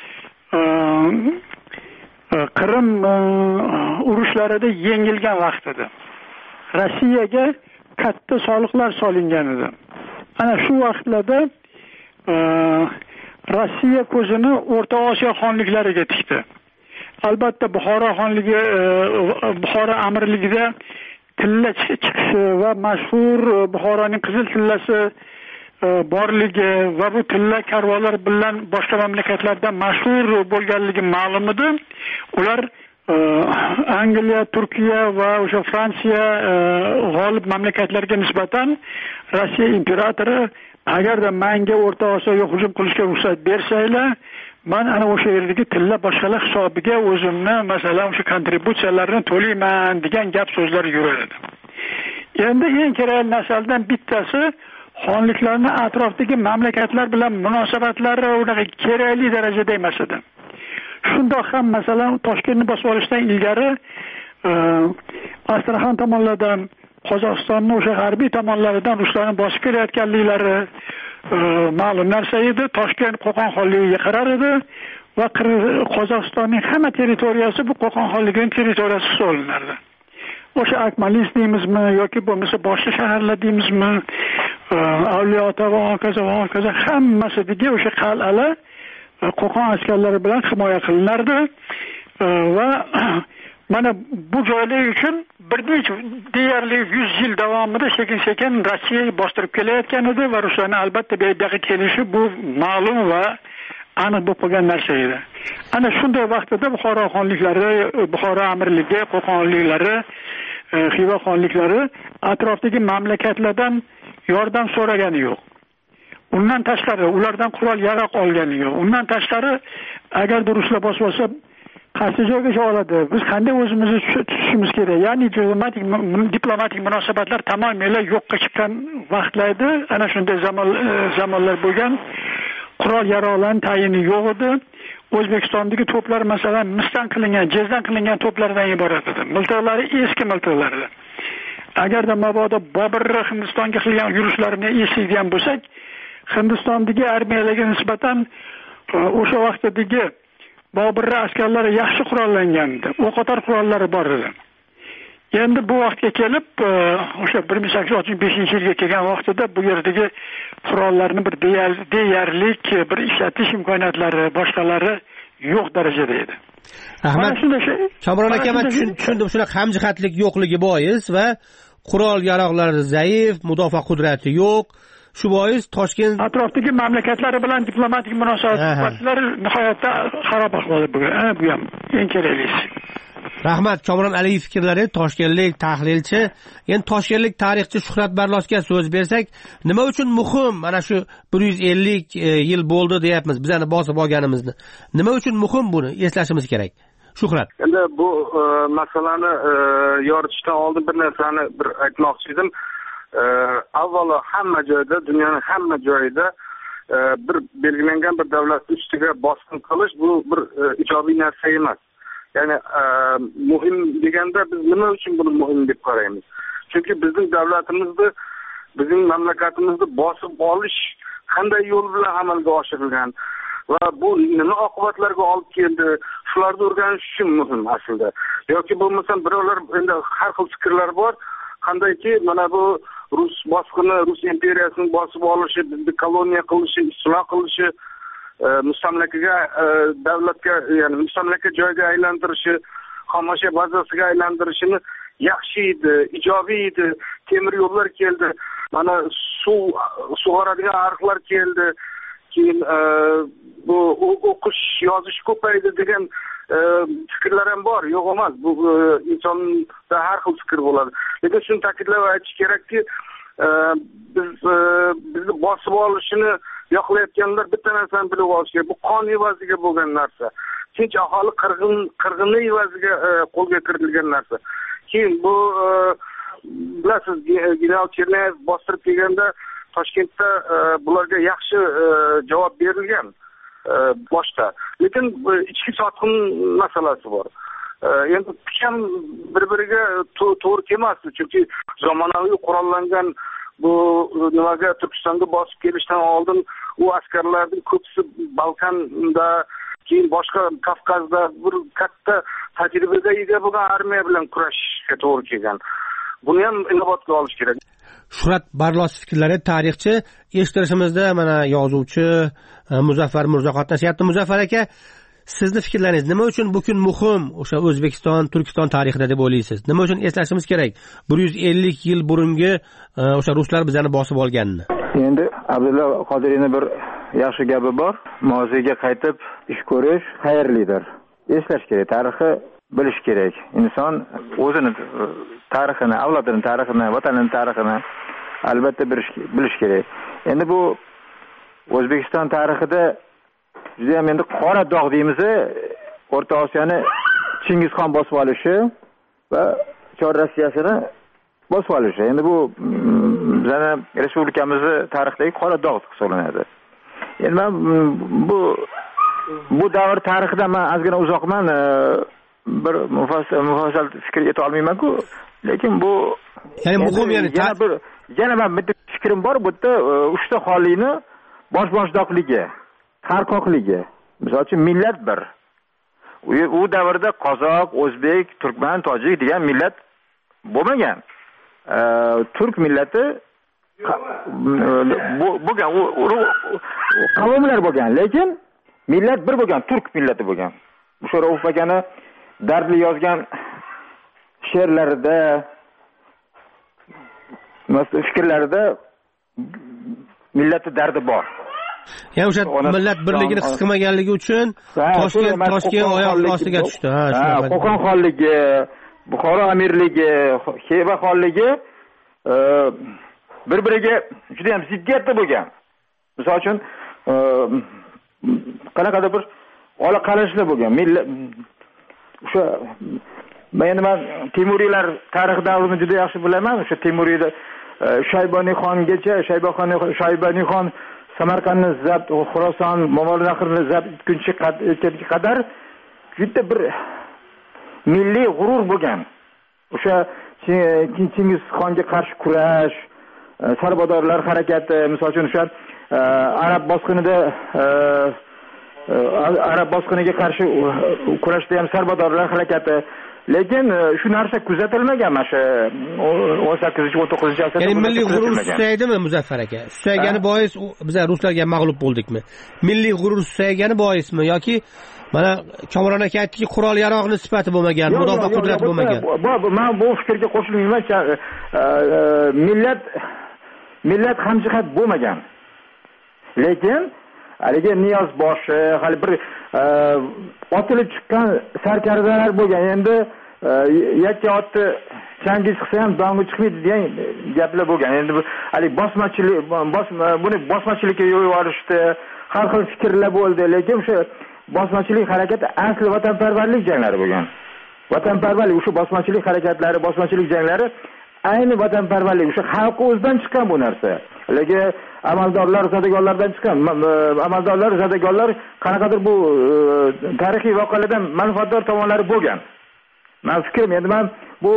L: Qrim urushlarida yengilgan vaqt edi. Rossiyaga katta soliqlar solingan edi. Ana shu vaqtlarda Rossiya ko'zini O'rta Osiyo xonliklariga tikdi. Albatta Buxoro xonligi, Buxoro amirligida tilla chiqishi va mashhur Buxoroning qizil tillasi borligi va bu tilla karvonlar bilan boshqa mamlakatlarda mashhur bo'lganligi ma'lum edi. Ular Angliya, Turkiya va o'sha Fransiya g'olib mamlakatlarga nisbatan Rossiya imperatori agarda menga O'rta Osiyoga hujum qilishga ruxsat bersanglar, men ana o'sha yerdagi tilla boshqalar hisobiga o'zimni, masalan, o'sha kontributsiyalarni to'layman degan gap so'zlar yuradi. Endi eng kerakli narsalardan bittasi xonliklarning atrofdagi mamlakatlar bilan munosabatlari unaqa kerakli darajada emas edi. Shundoq ham masalan Toshkentni bosib olishdan ilgari Astraxan tomonlaridan, Qozog'istonning o'sha g'arbiy tomonlaridan ruslarni bosib kelayotganliklari ma'lum narsa edi. Toshkent Qo'qon xonligiga qarar edi va Qozog'istonning hamma territoriyasi bu Qo'qon xonligining territoriyasi hisoblanardi. O'sha Akmalis deymizmi yoki bo'lmasa boshqa shaharlar deymizmi, Avliyota va hokazo va hokazo hammasidagi o'sha qal'alar Qo'qon askarlari bilan himoya qilinardi va mana bu joylar uchun bir necha deyarli yuz yil davomida sekin-sekin Rossiya bostirib kelayotgan edi va Ruslarning albatta bu yerga kelishi bu ma'lum va aniq bo'lib qolgan narsa edi. Ana shunday vaqtda Buxoro xonliklari, Buxoro amirligi, Qo'qon xonliklari, Xiva xonliklari atrofdagi mamlakatlardan yordam so'ragani yo'q. Undan tashqari ulardan qurol yarog' olgani yo'q. Undan tashqari agar ruslar bosib olsa qaysi joyga oladi? Biz qanday o'zimizni tutishimiz kerak? Ya'ni diplomatik diplomatik munosabatlar tamomila yo'qqa chiqqan vaqtlarda ana shunday zamon zamonlar bo'lgan. Qurol yarog'larning tayini yo'q edi. O'zbekistondagi to'plar masalan misdan qilingan, jezdan qilingan to'plardan iborat edi. Miltiqlari eski miltiqlar edi. Agarda mabodo Boburni Hindistonga qilgan yurishlarini eslaydigan bo'lsak, Hindistondagi armiyalarga nisbatan o'sha vaqtdagi Boburni askarlari yaxshi qurollangan edi. O'qotar qurollari bor edi. Endi bu vaqtga kelib, o'sha bir ming sakkiz yuz o'ttiz beshinchi yilga kelgan vaqtida bu yerdagi qurollarni bir deyarlik bir ishlatish imkoniyatlari boshqalari yo'q darajada edi.
J: Ahmad, Kamron aka, men tushundim, shunaqa hamjihatlik yo'qligi bois va qurol yaroqlari zaif, mudofaa qudrati yo'q. Shu bois Toshkent
L: atrofdagi mamlakatlari bilan diplomatik munosabatlar nihoyatda xarob ahvolda bo'lgan. Bu ham eng keraklisi.
J: Rahmat. Kamron Aliyev fikrlari, toshkentlik tahlilchi. Endi toshkentlik tarixchi Shuhrat Barlosga so'z bersak, nima uchun muhim mana shu bir yuz ellik yil bo'ldi deyapmiz bizani bosib olganimizni. Nima uchun muhim buni eslashimiz kerak? Shuhrat.
M: Endi bu masalani yoritishdan oldin bir narsani bir aytmoqchi edim. Avvalo hamma joyda, dunyoning hamma joyida bir belgilangan bir davlat ustiga bosim qilish bu bir ijobiy narsa emas. Ya'ni muhim deganda biz nima uchun buni muhim deb qaraymiz? Chunki bizning davlatimizni, bizning mamlakatimizni bosib olish qanday yo'l bilan amalga oshirilgan va bu nima oqibatlarga olib keldi? Shularni o'rganish uchun muhim aslida. Yoki bo'lmasa birovlar endi har xil fikrlar bor. Qandayki mana bu Rus bosqini, Rus imperiyasining bosib olishi, bizni koloniya qilishi, istilo qilishi, mustamlakaga davlatga, ya'ni mustamlaka joyga aylantirishi, xomashyo bazasiga aylantirishini yaxshi edi, ijobiy edi. Temir yo'llar keldi. Mana suv sug'oradigan ariqlar keldi. Keyin bu o'qish, yozish ko'paydi degan fikrlar ham bor, yo'q emas. Bu insonda har xil fikr bo'ladi. Lekin shuni ta'kidlab aytish kerakki, biz bizni bosib olishini yoqlayotganlar bitta narsani bilib olish kerak. Bu qon evaziga bo'lgan narsa. Tinch aholi qirg'in qirg'inlik evaziga qo'lga kiritilgan narsa. Keyin bu bilasiz, general Chernayev bostirib kelganda Toshkentda bularga yaxshi javob berilgan boshda. Lekin ichki sotqin masalasi bor. Endi ham bir-biriga to'g'ri kelmasdi, chunki zamonaviy qurollangan bu nimaga Turkistonga bosib kelishdan oldin u askarlarning ko'pisi Balkanda, keyin boshqa Kavkazda bir katta tajribaga ega bo'lgan armiya bilan kurashishga to'g'ri kelgan. Buni ham inobatga olish kerak.
J: Shuhrat Barlos fikrlari, tarixchi. Eshittirishimizda mana yozuvchi Muzaffar Mirzo qatnashyapti. Muzaffar aka, sizni fikrlaringiz nima uchun bu kun muhim o'sha O'zbekiston, Turkiston tarixida deb o'ylaysiz? Nima uchun eslashimiz kerak bir yuz ellik yil burungi o'sha ruslar bizani bosib olganini?
N: Endi Abdulla Qodiriyning bir yaxshi gapi bor. Moziga qaytib ish ko'rish xayrlidir. Eslash kerak, tarixni bilish kerak. Inson o'zini tarixini, avlodining tarixini, vatanining tarixini albatta bilish kerak. Endi bu O'zbekiston tarixida juda ham endi qora dog' deymiz, O'rta Osiyoni Chingizxon bosib olishi va Chor Rossiyasini bosib olishi. Endi bu bizning respublikamizning tarixidagi qora dog' hisoblanadi. Endi men bu bu davr tarixida men ozgina uzoqman, bir mufassal fikr eta olmayman-ku, lekin bu
J: ya'ni muhim, ya'ni
N: yana bir yana men bitta fikrim bor, bu yerda uchta xonlikni bosh-boshdoqligi, tarqoqligi. Misol uchun millat bir. U davrda qozoq, o'zbek, turkman, tojik degan millat bo'lmagan. Turk millati bo'lgan qavmlar bo'lgan, lekin millat bir bo'lgan, turk millati bo'lgan. O'sha Rauf akani dardli yozgan she'rlarida, fikrlarida millatning dardi bor.
J: Ya'ni o'sha millat birligini his qilmaganligi uchun Toshkent Toshkent oyoq ostiga tushdi. Ha,
N: shunaqa. Qo'qon xonligi, Buxoro amirligi, Xiva xonligi bir-biriga juda ham ziddiyatda bo'lgan. Misol uchun qanaqadir bir ola qarashlar bo'lgan. O'sha men man Temuriylar tarix davrini juda yaxshi bilaman. O'sha Temuriyda Shayboniy xongacha, Shayboniy Shayboniy xon Samarqandni zabt, Xorason, Mo'g'ullarni zabt etguncha qadar juda bir milliy g'urur bo'lgan. O'sha Chingiz xonga qarshi kurash, Sarbodorlar harakati, misol uchun o'sha arab bosqinida arab bosqiniga qarshi kurashda ham Sarbodorlar harakati. Lekin shu narsa kuzatilmagan mana shu o'n sakkizinchi o'n to'qqizinchi asrda.
J: Ya'ni milliy g'urur susaydimi Muzaffar aka? Susaygani bois biz ruslarga mag'lub bo'ldikmi? Milliy g'urur susaygani boismi yoki mana Kamron aka aytdiki, qurol yarog'ni sifati bo'lmagan, mudofaa qudrati bo'lmagan.
N: Men bu fikrga qo'shilmayman. Millat millat hamjihat bo'lmagan. Lekin haligi Niyoz boshi, hali bir otilib chiqqan sarkardalar bo'lgan. Endi yakka otni changiz qilsa ham dongi chiqmaydi degan gaplar bo'lgan. Endi bu haligi bosmachilik, buni bosmachilikka yo'l yuborishdi, har xil fikrlar bo'ldi. Lekin o'sha bosmachilik harakati asli vatanparvarlik janglari bo'lgan. Vatanparvarlik, o'sha bosmachilik harakatlari, bosmachilik janglari ayni vatanparvarlik, o'sha xalqi o'zidan chiqqan bu narsa. Lekin amaldorlar, zodagonlardan chiqqan. Amaldorlar, zodagonlar qanaqadir bu tarixiy voqealardan manfaatdor tomonlari bo'lgan. Men fikrim, endi men bu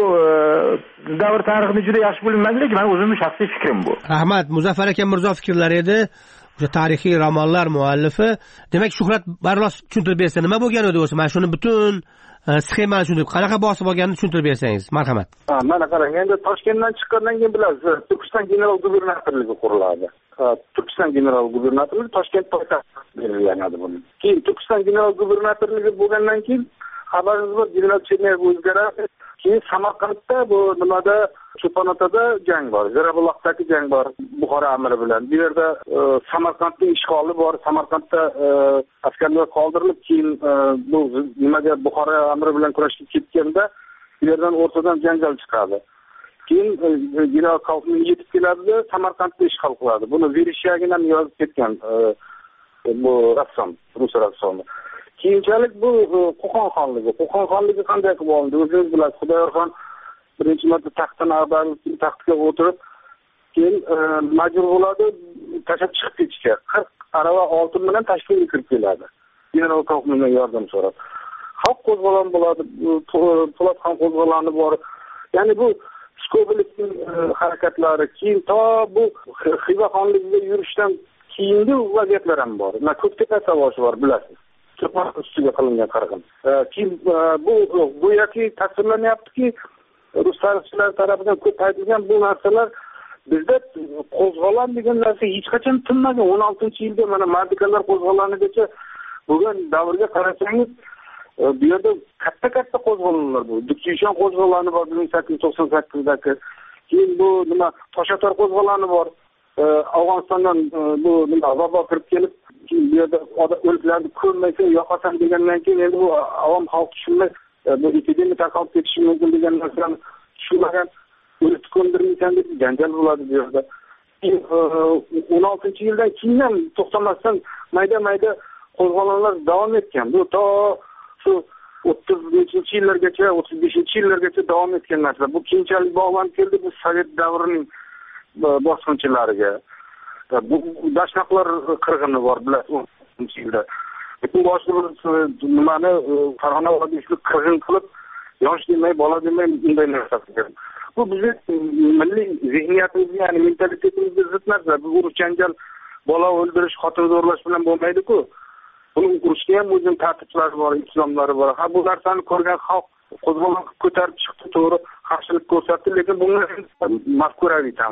N: davr tarixini juda yaxshi bilmayman, lekin men o'zimning shaxsiy fikrim bu.
J: Rahmat, Muzaffar aka Mirzo fikrlari edi. O'sha tarixiy romanlar muallifi. Demak, Shuhrat Barlos tushuntirib bersa, nima bo'lgan edi o'zi? Mana shuni butun sxemani tushuntirib, qanaqa bosib olganini tushuntirib bersangiz, marhamat.
M: Ha, mana qarang, endi Toshkentdan chiqqandan keyin bilasiz, Turkiston general gubernatorligi quriladi. Turkiston general gubernatorligi Toshkent poytaxti belgilanadi buni. Keyin Turkiston general gubernatorligi bo'lgandan keyin xabaringiz bor, general Cherneyev o'zgaradi. Keyin Samarqandda bu nimada Cho'ponotada jang bor, Zirabuloqdagi jang bor Buxoro amiri bilan. Bu yerda Samarqandning ishg'oli bor, Samarqandda askarlar qoldirilib, keyin bu nimaga Buxoro amiri bilan kurashib ketganda bu yerdan o'rtadan janjal chiqadi. Keyin general Kaufman yetib keladi, Samarqandni ishg'ol qiladi. Buni Vereshchagin ham yozib ketgan bu rassom, rus rassomi. Keyinchalik bu Qo'qon xonligi. Qo'qon xonligi qanday qilib olindi? O'zingiz bilasiz, Xudoyorxon birinchi marta taxtdan ag'darilib, taxtga o'tirib, keyin majbur bo'ladi tashlab chiqib ketishga. qirq arava oltin bilan Toshkentga kirib keladi. General Kaufmandan yordam so'rab. Xalq qo'zg'olon bo'ladi, Po'lat ham qo'zg'oloni bor. Ya'ni bu Pskobelikning harakatlari, keyin to bu Xiva xonligiga yurishdan keyingi vaziyatlar ham bor. Mana Ko'ktepa savoshi bor, bilasiz. Cho'pon ustiga qilingan qirg'in. Keyin bu go'yoki tasvirlanyaptiki, rus tarixchilar tomonidan ko'p aytilgan bu narsalar bizda qo'zg'olon degan narsa hech qachon tinmagan. o'n oltinchi yilda mana Mardikalar qo'zg'olonigacha bo'lgan davrga qarasangiz, bu yerda katta-katta qo'zg'olonlar bu. Dukchishon qo'zg'oloni bor ming sakkiz yuz to'qson sakkizdagi. Keyin bu nima Toshator qo'zg'oloni bor. Afg'onistondan bu nima vabo kirib kelib, bu yerda o'liklarni ko'rmaysan, yo'qotasan degandan keyin endi bu avom xalq tushunmay, bu epidemiya tarqalib ketishi mumkin degan narsani tushunmagan, o'likni ko'ndirmaysan deb janjal bo'ladi bu yerda. o'n oltinchi yildan keyin ham to'xtamasdan mayda-mayda qo'zg'olonlar davom etgan. Bu to shu o'ttiz beshinchi yillargacha, o'ttiz beshinchi yillargacha davom etgan narsa. Bu keyinchalik bog'lanib keldi bu Sovet davrining bosqinchilariga. Bu Dashnaqlar qirg'ini bor, bilasiz, o'ttizinchi yilda. Butun boshli nimani Farg'ona vodiysida qirg'in qilib, yosh demay, bola demay bunday narsa qilgan. Bu bizning milliy zehniyatimizga, ya'ni mentalitetimizga zid narsa. Bu urush janjal, bola o'ldirish, xotin zo'rlash bilan bo'lmaydi-ku. Buni urushga ham o'zining tartiblari bor, islomlari bor. Ha, bu narsani ko'rgan xalq qo'zg'olon ko'tarib chiqdi, to'g'ri qarshilik ko'rsatdi, lekin bunga mafkuraviy tamg'a.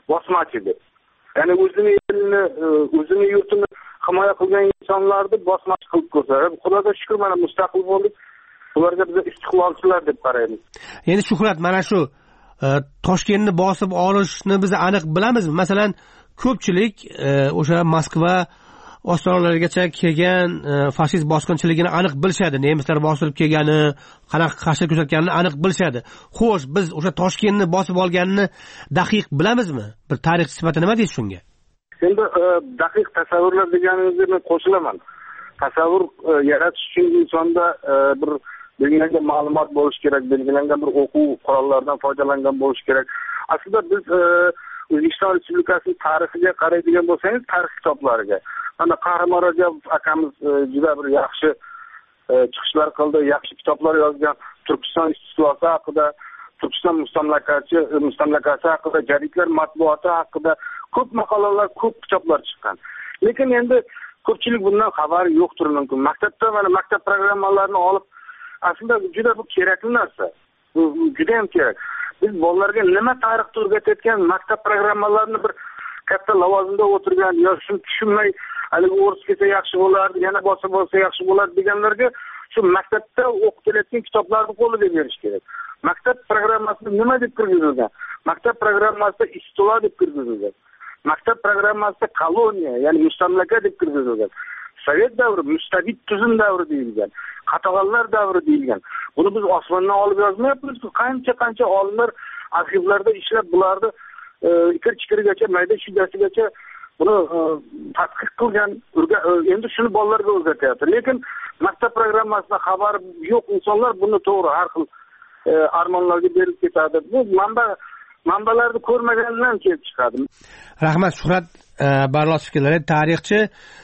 M: bosmachi deb. Ya'ni o'zini elini, o'zini yurtini himoya qilgan insonlarni bosmachi qilib ko'rsatadi. Xudoga shukr, mana mustaqil bo'ldik. Ularga biz istiqlolchilar deb qaraymiz.
J: Endi Shuhrat, mana shu Toshkentni bosib olishni biz aniq bilamizmi? Masalan, ko'pchilik o'sha Moskva ostonalarigacha kelgan fashist bosqinchiligini aniq bilishadi. Nemislar bosib kelgani, qanaqa qarshilik ko'rsatganini aniq bilishadi. Xo'sh, biz o'sha Toshkentni bosib olganini daqiq bilamizmi? Bir tarixchi sifatida nima deysiz shunga?
M: Endi daqiq tasavvurlar deganingizga men qo'shilaman. Tasavvur yaratish uchun insonda bir belgilangan ma'lumot bo'lish kerak, belgilangan bir o'quv qurollaridan foydalangan bo'lish kerak. Aslida biz O'zbekiston Respublikasining tarixiga qaraydigan bo'lsangiz, tarix kitoblariga, mana Qahramon Rajabov akamiz juda bir yaxshi chiqishlar qildi, yaxshi kitoblar yozgan. Turkiston istiqlosi haqida, Turkiston mustamlakasi, mustamlakasi haqida, jadidlar matbuoti haqida ko'p maqolalar, ko'p kitoblar chiqqan. Lekin endi ko'pchilik bundan xabari yo'qdir mumkin. Maktabda mana maktab programmalarini olib, aslida juda bu kerakli narsa. Bu juda ham kerak. Biz bolalarga nima tarixni o'rgatayotgan maktab programmalarini bir katta lavozimda o'tirgan yo shuni tushunmay, haligi o'rs kelsa yaxshi bo'lardi, yana boshqa bo'lsa yaxshi bo'lardi deganlarga shu maktabda o'qitilayotgan kitoblarni qo'liga berish kerak. Maktab programmasida nima deb kirgizilgan? Maktab programmasida istilo deb kirgizilgan. Maktab programmasida koloniya, ya'ni mustamlaka deb kirgizilgan. Sovet davri, mustabid tuzum davri deyilgan. Qatag'onlar davri deyilgan. Buni biz osmondan olib yozmayapmiz. Qancha-qancha olimlar arxivlarda ishlab bularni ikir-chikirigacha, mayda shidasigacha buni tadqiq qilgan. Endi shuni bolalarga o'rgatyapti. Lekin maktab programmasida xabar yo'q insonlar buni to'g'ri har xil armonlarga berib ketadi. Bu manba manbalarni ko'rmagandan kelib chiqadi.
J: Rahmat Shuhrat Barlos fikrlari, tarixchi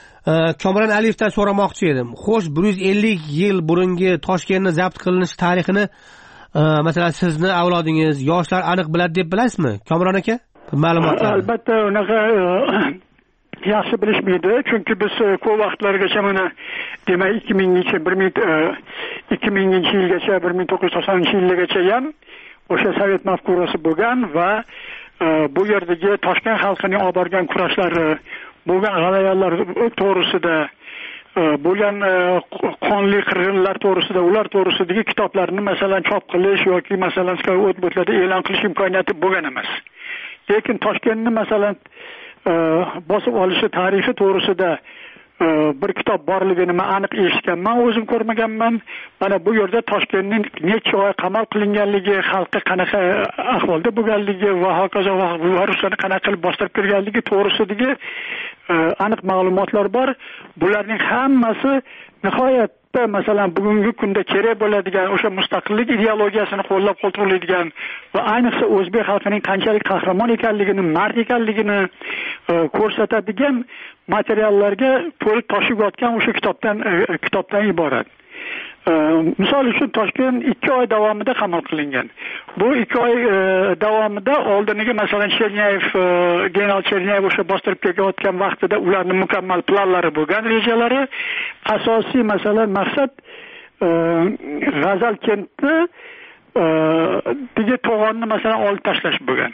J: Komron Aliyevdan so'ramoqchi edim. Xo'sh, bir yuz ellik yil burungi Toshkentni zabt qilinish tarixini masalan sizni avlodingiz, yoshlar aniq biladi deb bilasizmi? Komron aka, ma'lumotlar.
L: Albatta, unaqa yaxshi bilishmaydi, chunki biz ko'p vaqtlargacha mana demak ikki minginchi yilgacha, bir ming to'qqiz yuz to'qsoninchi yilgacha ham o'sha sovet mafkurasi bo'lgan va bu yerdagi Toshkent xalqining olib borgan kurashlari, bo'lgan g'alayalar to'g'risida, bo'lgan qonli qirg'inlar to'g'risida, ular to'g'risidagi kitoblarni masalan chop qilish yoki masalan o'tbotlarda e'lon qilish imkoniyati bo'lgan emas. Lekin Toshkentni masalan bosib olishi tarixi to'g'risida bir kitob borligini men aniq eshitganman, o'zim ko'rmaganman. Mana bu yerda Toshkentning necha oy qamal qilinganligi, xalqqa qanaqa ahvolda bo'lganligi va hokazo va ruslarni qanaqa qilib bostirib kirganligi to'g'risidagi aniq ma'lumotlar bor. Bularning hammasi nihoyatda masalan bugungi kunda kerak bo'ladigan o'sha mustaqillik ideologiyasini qo'llab-quvvatlaydigan va ayniqsa o'zbek xalqining qanchalik qahramon ekanligini, mard ekanligini ko'rsatadigan materiallarga to'lib toshib yotgan o'sha kitobdan kitobdan iborat. Misol uchun Toshkent ikki oy davomida qamal qilingan. Bu ikki oy davomida oldiniga masalan Chernyayev, general Chernyayev o'sha bostirib kelayotgan vaqtida ularning mukammal planlari bo'lgan, rejalari. Asosiy masalan maqsad G'azalkentni dige to'g'onni masalan olib tashlash bo'lgan.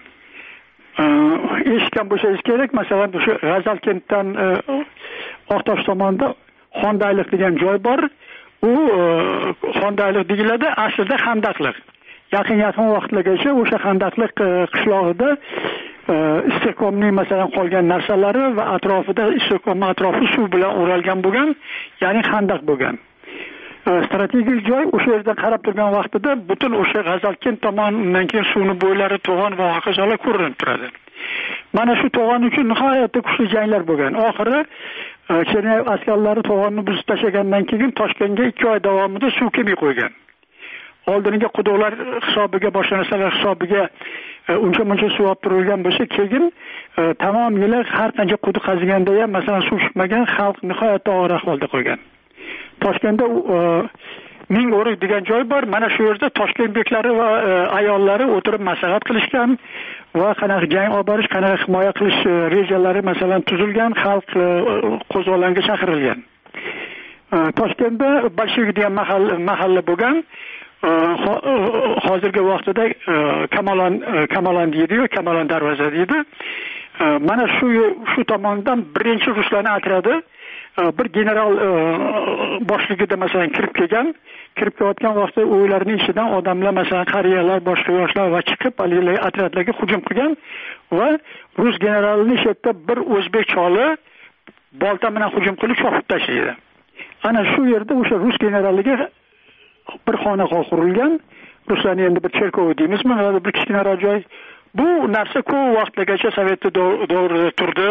L: Eshitgan bo'lsangiz kerak, masalan o'sha G'azalkentdan Oqtosh tomonda Xondayliq degan joy bor. U Xondayliq deyiladi, aslida Xandaqliq. Yaqin-yaqin vaqtlargacha o'sha Xandaqliq qishlog'ida istehkomning masalan qolgan narsalari va atrofida istehkom atrofi suv bilan o'ralgan bo'lgan, ya'ni Xandaq bo'lgan. Strategik joy o'sha yerdan qarab turgan vaqtida butun o'sha G'azalkent tomonidan keyin suvni bo'ylari, to'g'on va hokazolar ko'rinib turadi. Mana shu to'g'on uchun nihoyatda kuchli janglar bo'lgan. Oxiri Cherniyev askarlari to'g'onni buzib tashlagandan keyin Toshkentga ikki oy davomida suv kelmay qo'ygan. Oldiniga quduqlar hisobiga, boshqa narsalar hisobiga uncha-muncha suv olib turilgan bo'lsa, keyin tamomila har qancha quduq qaziganda ham masalan suv chiqmagan, xalq nihoyatda og'ir ahvolda qolgan. Toshkentda ming o'rik degan joy bor. Mana shu yerda Toshkent beklari va ayollari o'tirib maslahat qilishgan va qanaqa jang olib borish, qanaqa himoya qilish rejalari masalan tuzilgan, xalq qo'zg'olonga chaqirilgan. Toshkentda Bolshevik degan mahalla mahalla bo'lgan. hozirgi vaqtda Kamalon Kamalon deydi-yu, Kamalon darvoza deydi. Mana shu shu tomondan birinchi ruslarni atradi bir general boshligida masalan kirib kelgan, kirib kelayotgan vaqtda o'ylarining ichidan odamlar masalan qariyalar, boshqa yoshlar va chiqib haligilar atroflarga hujum qilgan va rus generalining shetda bir o'zbek choli bolta bilan hujum qilib chopib tashlaydi. Ana shu yerda o'sha rus generaliga bir xonaqo qurilgan. Ruslarning endi bir cherkov deymizmi, bir kichkina joy. Bu narsa ko'p vaqtgacha Sovetda davrida turdi.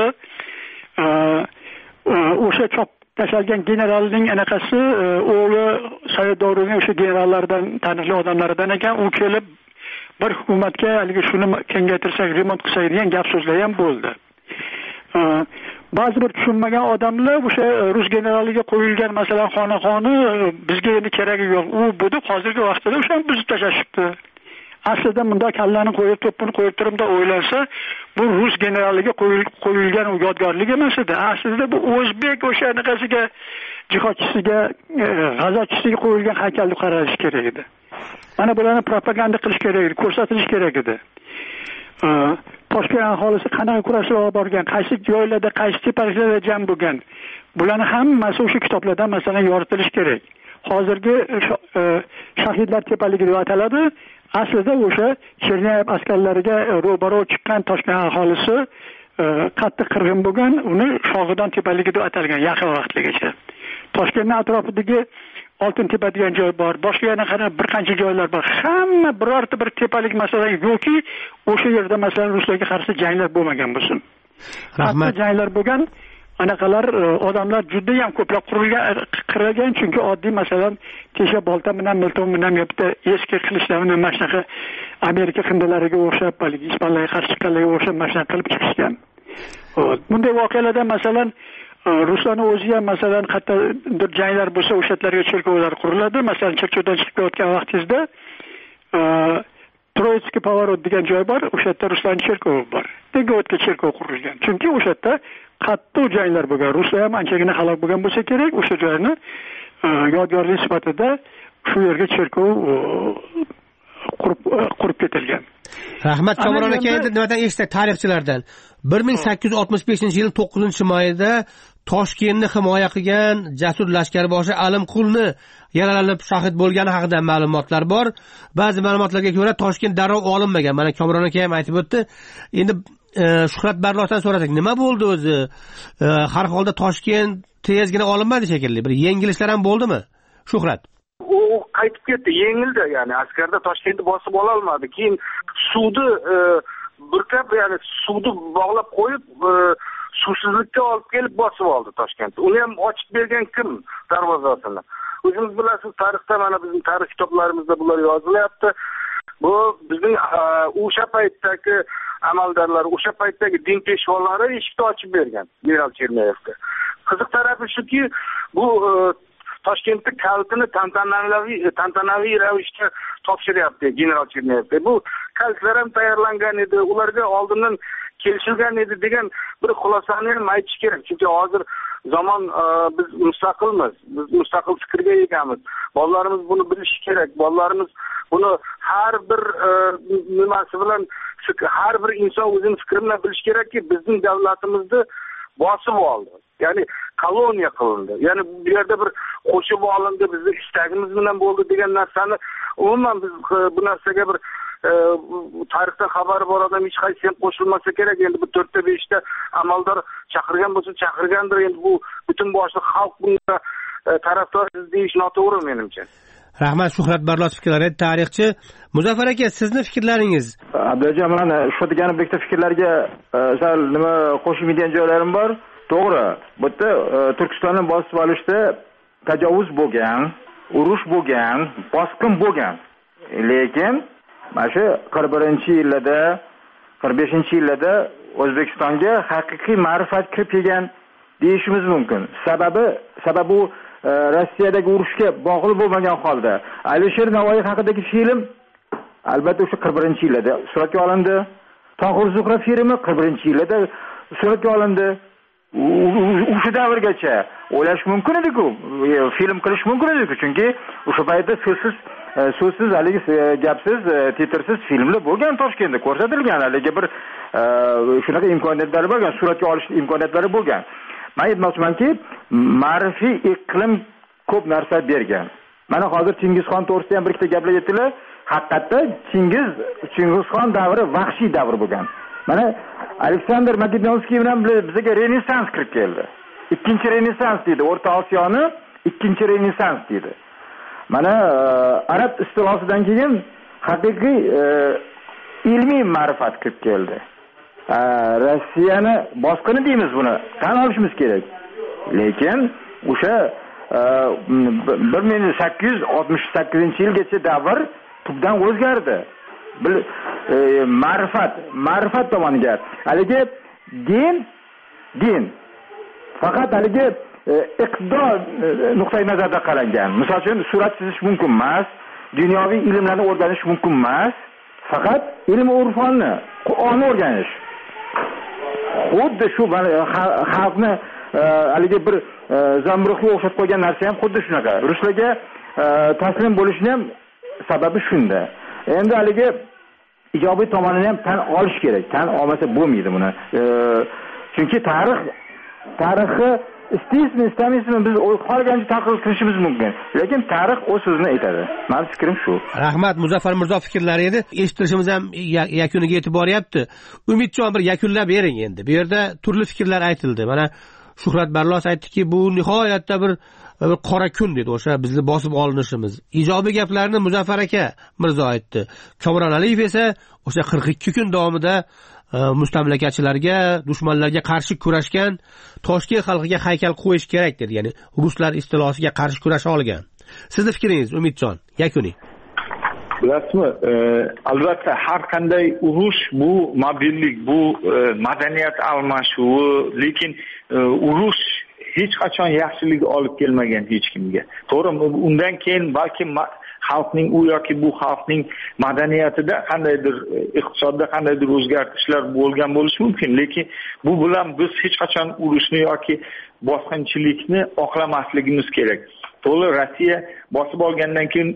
L: O'sha chop tashalgan generalning anaqasi o'g'li Sovet davrining o'sha generallardan, taniqli odamlaridan ekan. U kelib bir hukumatga haligi shuni kengaytirsak, remont qilsak degan gap so'zlar ham bo'ldi. Ba'zi bir tushunmagan odamlar o'sha rus generaliga qo'yilgan masalan xonaqoni bizga endi keragi yo'q. U budi hozirgi vaqtda o'sha buzib tashlashibdi. Aslida bunda kallani qo'yib, to'pini qo'yib turibda o'ylansa, bu rus generaliga qo'yilgan yodgorlik emas edi. Aslida bu o'zbek o'sha anaqasiga, jihodchisiga, g'azotchisiga qo'yilgan haykal deb qarash kerak edi. Mana bularni propaganda qilish kerak edi, ko'rsatish kerak edi. Toshkent aholisi qanaqa kurashlar olib borgan, qaysi joylarda, qaysi tepaliklarda jam bo'lgan. Bularni hammasi o'sha kitoblardan masalan yoritilish kerak. Hozirgi shahidlar tepaligi deb ataladi. Aslida o'sha Cherniyev askarlariga ro'baro chiqqan Toshkent aholisi qattiq qirg'in bo'lgan, uni Shohidon tepaligi deb atalgan yaqin vaqtgacha. Toshkentning atrofidagi Oltin tepa degan joy bor, boshqa yana qana bir qancha joylar bor. Hamma birorta bir tepalik masalan yo'qki, o'sha yerda masalan ruslarga qarshi janglar bo'lmagan bo'lsin. Rahmat. Janglar bo'lgan, anaqalar odamlar juda ham ko'plab qurilgan, qirgan, chunki oddiy masalan tesha bolta bilan, milton bilan yapti, eski qilichlar bilan mashnaqa Amerika hindilariga o'xshab, balki ispanlarga qarshi chiqqanlarga o'xshab mashnaqa qilib chiqishgan. Bunday voqealarda masalan Ruslarning o'zi ham masalan qayerdir janglar bo'lsa, o'shalarga cherkovlar quriladi. Masalan, cherkovdan chiqib ketayotgan vaqtingizda Troitsky Pavorot degan joy bor, o'sha yerda ruslarning cherkovi bor. Degovotga cherkov qurilgan. Chunki o'sha yerda qattiq janglar bo'lgan. Ruslar ham anchagina halok bo'lgan bo'lsa kerak, o'sha joyni yodgorlik sifatida shu yerga cherkov qurib qurib ketilgan.
J: Rahmat Kamron aka, endi nimadan eshitdik tarixchilardan. bir ming sakkiz yuz oltmish beshinchi yil to'qqizinchi mayda Toshkentni himoya qilgan jasur lashkarboshi Alimqulni yaralanib shahid bo'lgani haqida ma'lumotlar bor. Ba'zi ma'lumotlarga ko'ra Toshkent darrov olinmagan. Mana Kamron aka ham aytib o'tdi. Endi Shuhrat Barlosdan so'rasak, nima bo'ldi o'zi? Har holda Toshkent tezgina olinmadi shekilli. Bir yengilishlar ham bo'ldimi? Shuhrat.
M: U qaytib ketdi, yengildi, ya'ni askarda Toshkentni bosib ola olmadi. Keyin suvni burkab, ya'ni suvni bog'lab qo'yib, suvsizlikka olib kelib bosib oldi Toshkentni. Uni ham ochib bergan kim darvozasini? O'zingiz bilasiz, tarixda mana bizning tarix kitoblarimizda bular yozilyapti. Bu bizning o'sha paytdagi amaldorlar, o'sha paytdagi din peshvolari eshikni ochib bergan general Cherniyevga. Qiziq tarafi shuki, bu Toshkentda kaltini tantanaviy tantanaviy ravishda topshiryapti general Cherniyevga. Bu kaltlar ham tayyorlangan edi, ularga oldindan kelishilgan edi degan bir xulosani ham aytish kerak. Chunki hozir zamon biz mustaqilmiz, biz mustaqil fikrga egamiz. Bolalarimiz buni bilishi kerak. Bolalarimiz buni har bir nimasi bilan, har bir inson o'zining fikri bilan bilishi kerakki, bizning davlatimizni bosib oldi. Ya'ni koloniya qilindi. Ya'ni bu yerda bir qo'shib olindi, bizning istagimiz bilan bo'ldi degan narsani umuman biz bu narsaga bir tarixdan xabari bor odam hech qaysi ham qo'shilmasa kerak. Endi bu to'rtta beshta amaldor chaqirgan bo'lsa chaqirgandir. Endi bu butun boshli xalq bunga tarafdor deyish noto'g'ri menimcha.
J: Rahmat Shuhrat Barlos fikrlari. Tarixchi Muzaffar aka, sizni fikrlaringiz?
N: Abdullajon, mana shu degan bitta fikrlarga sal nima qo'shilmaydigan joylarim bor. To'g'ri, bu yerda Turkistonni bosib olishda tajovuz bo'lgan, urush bo'lgan, bosqin bo'lgan. Lekin mana shu qirq birinchi yillarda, qirq beshinchi yillarda O'zbekistonga haqiqiy ma'rifat kirib kelgan deyishimiz mumkin. Sababi, sababi u Rossiyadagi urushga bog'liq bo'lmagan holda Alisher Navoiy haqidagi film albatta o'sha qirq birinchi yillarda suratga olindi. Tohir Zuhra filmi qirq birinchi yillarda suratga olindi. O'sha davrgacha o'ylash mumkin edi-ku, film qilish mumkin edi-ku, chunki o'sha paytda so'zsiz so'zsiz haligi gapsiz titrsiz filmlar bo'lgan Toshkentda ko'rsatilgan haligi bir shunaqa imkoniyatlari bo'lgan suratga olish imkoniyatlari bo'lgan. Men aytmoqchimanki, ma'rifiy iqlim ko'p narsa bergan. Mana hozir Chingizxon to'g'risida ham bir ikkita gaplar aytdilar. Haqiqatda Chingiz Chingizxon davri vahshiy davr bo'lgan. Mana Aleksandr Makedonskiy bilan bizga Renessans kirib keldi. Ikkinchi Renessans deydi. O'rta Osiyoni ikkinchi Renessans deydi. Mana arab istilosidan keyin haqiqiy ilmiy ma'rifat kirib keldi. Rossiyani bosqini deymiz buni. Tan olishimiz kerak. Lekin o'sha bir ming sakkiz yuz oltmish sakkizinchi yilgacha davr tubdan o'zgardi. Bir ma'rifat, ma'rifat tomoniga. Haligi din, din faqat haligi iqtidor nuqtai nazardan qarangan. Misol uchun surat chizish mumkin emas, dunyoviy ilmlarni o'rganish mumkin emas, faqat ilm urfonni, Qur'onni o'rganish. Xuddi shu xalqni haligi bir zamburug'ga o'xshatib qo'ygan narsa ham xuddi shunaqa. Ruslarga taslim bo'lishni ham sababi shunda. Endi haligi ijobiy tomonini ham tan olish kerak. Tan olmasa bo'lmaydi buni. Chunki tarix tarixni istaysizmi, istamaysizmi biz qolgancha taqrir qilishimiz mumkin. Lekin tarix o'z so'zini aytadi. Mening fikrim shu.
J: Rahmat, Muzaffar Mirzo fikrlari edi. Eshittirishimiz ham yakuniga yetib boryapti. Umidjon bir yakunlab bering endi. Bu yerda turli fikrlar aytildi. Mana Shuhrat Barlos aytdiki, bu nihoyatda bir bir qora kun dedi o'sha bizni bosib olinishimiz. Ijobiy gaplarni Muzaffar aka Mirzo aytdi. Kamron Aliyev esa o'sha qirq ikki kun davomida mustamlakachilarga, dushmanlarga qarshi kurashgan Toshkent xalqiga haykal qo'yish kerak dedi. Ya'ni ruslar istilosiga qarshi kurasha olgan. Sizni fikringiz Umidjon, yakuniy.
O: Bilasizmi, albatta har qanday urush bu mobillik, bu madaniyat almashuvi, lekin urush hech qachon yaxshilik olib kelmagan hech kimga. To'g'rimi? Undan keyin balki xalqning u yoki bu xalqning madaniyatida qandaydir iqtisodda qandaydir o'zgartishlar bo'lgan bo'lishi mumkin, lekin bu bilan biz hech qachon urushni yoki bosqinchilikni oqlamasligimiz kerak. To'g'ri, Rossiya bosib olgandan keyin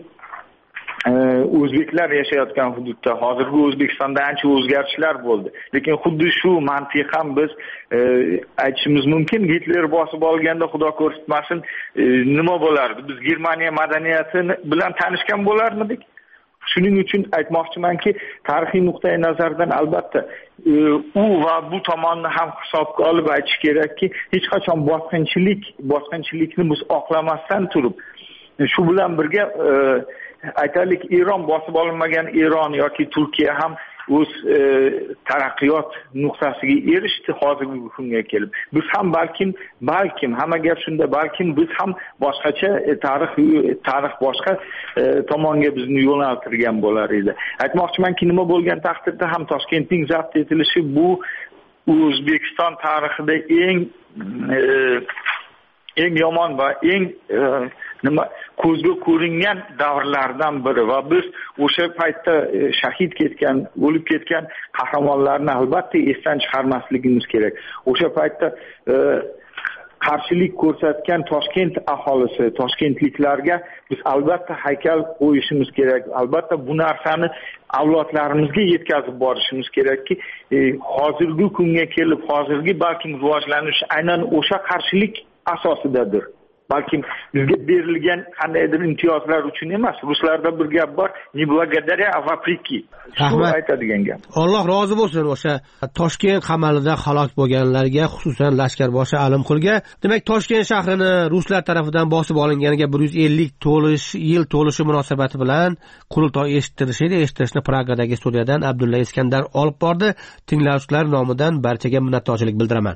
O: o'zbeklar yashayotgan hududda hozirgi O'zbekistonda ancha o'zgarishlar bo'ldi. Lekin xuddi shu mantiq ham biz aytishimiz mumkin. Hitler bosib olganda xudo ko'rsatmasin nima bo'lardi? Biz Germaniya madaniyati bilan tanishgan bo'larmidik? Shuning uchun aytmoqchimanki, tarixiy nuqtai nazardan albatta u va bu tomonni ham hisobga olib aytish kerakki, hech qachon bosqinchilik, bosqinchilikni biz oqlamasdan turib, shu bilan birga aytaylik, Eron bosib olinmagan Eron yoki Turkiya ham o'z taraqqiyot nuqtasiga erishdi hozirgi kunga kelib. Biz ham balkim, balkim hamma gap shunda, balkim biz ham boshqacha tarix tarix boshqa tomonga bizni yo'naltirgan bo'lar edi. Aytmoqchimanki, nima bo'lgan taqdirda ham Toshkentning zabt etilishi bu O'zbekiston tarixida eng eng yomon va eng nima ko'zga ko'ringan davrlardan biri va biz o'sha paytda shahid ketgan, o'lib ketgan qahramonlarni albatta esdan chiqarmasligimiz kerak. O'sha paytda qarshilik ko'rsatgan Toshkent aholisi, toshkentliklarga biz albatta haykal qo'yishimiz kerak. Albatta bu narsani avlodlarimizga yetkazib borishimiz kerakki, hozirgi kunga kelib, hozirgi balkim rivojlanish aynan o'sha qarshilik asosidadir. Balki bizga berilgan qandaydir imtiyozlar uchun emas. Ruslarda bir gap bor, "Не благодаря, а вопреки". Shu aytadigan gap.
J: Alloh rozi bo'lsin o'sha Toshkent qamalida halok bo'lganlarga, xususan Lashkarboshi Alimqulga. Demak, Toshkent shahrini ruslar tomonidan bosib olinganiga bir yuz ellik to'lish yil to'lishi munosabati bilan qurultoy eshittirish edi. Eshittirishni Pragadagi studiyadan Abdulla Iskandar olib bordi. Tinglovchilar nomidan barchaga minnatdorchilik bildiraman.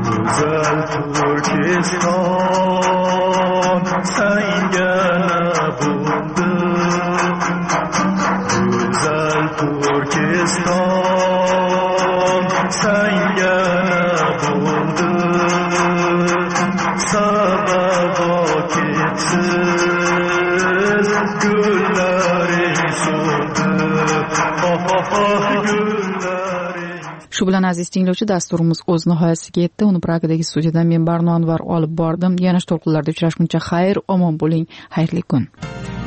P: Sanga bo'ldi go'zal Turkiston, sanga bo'ldi sababo ketsin gullaring so'ndi, oh oh gullaring.
C: Shu bilan aziz tinglovchi, dasturimiz o'z nihoyasiga yetdi. Uni Pragadagi studiyadan men Barno Anvar olib bordim. Yana to'lqinlarda uchrashguncha xayr, omon bo'ling, xayrli kun.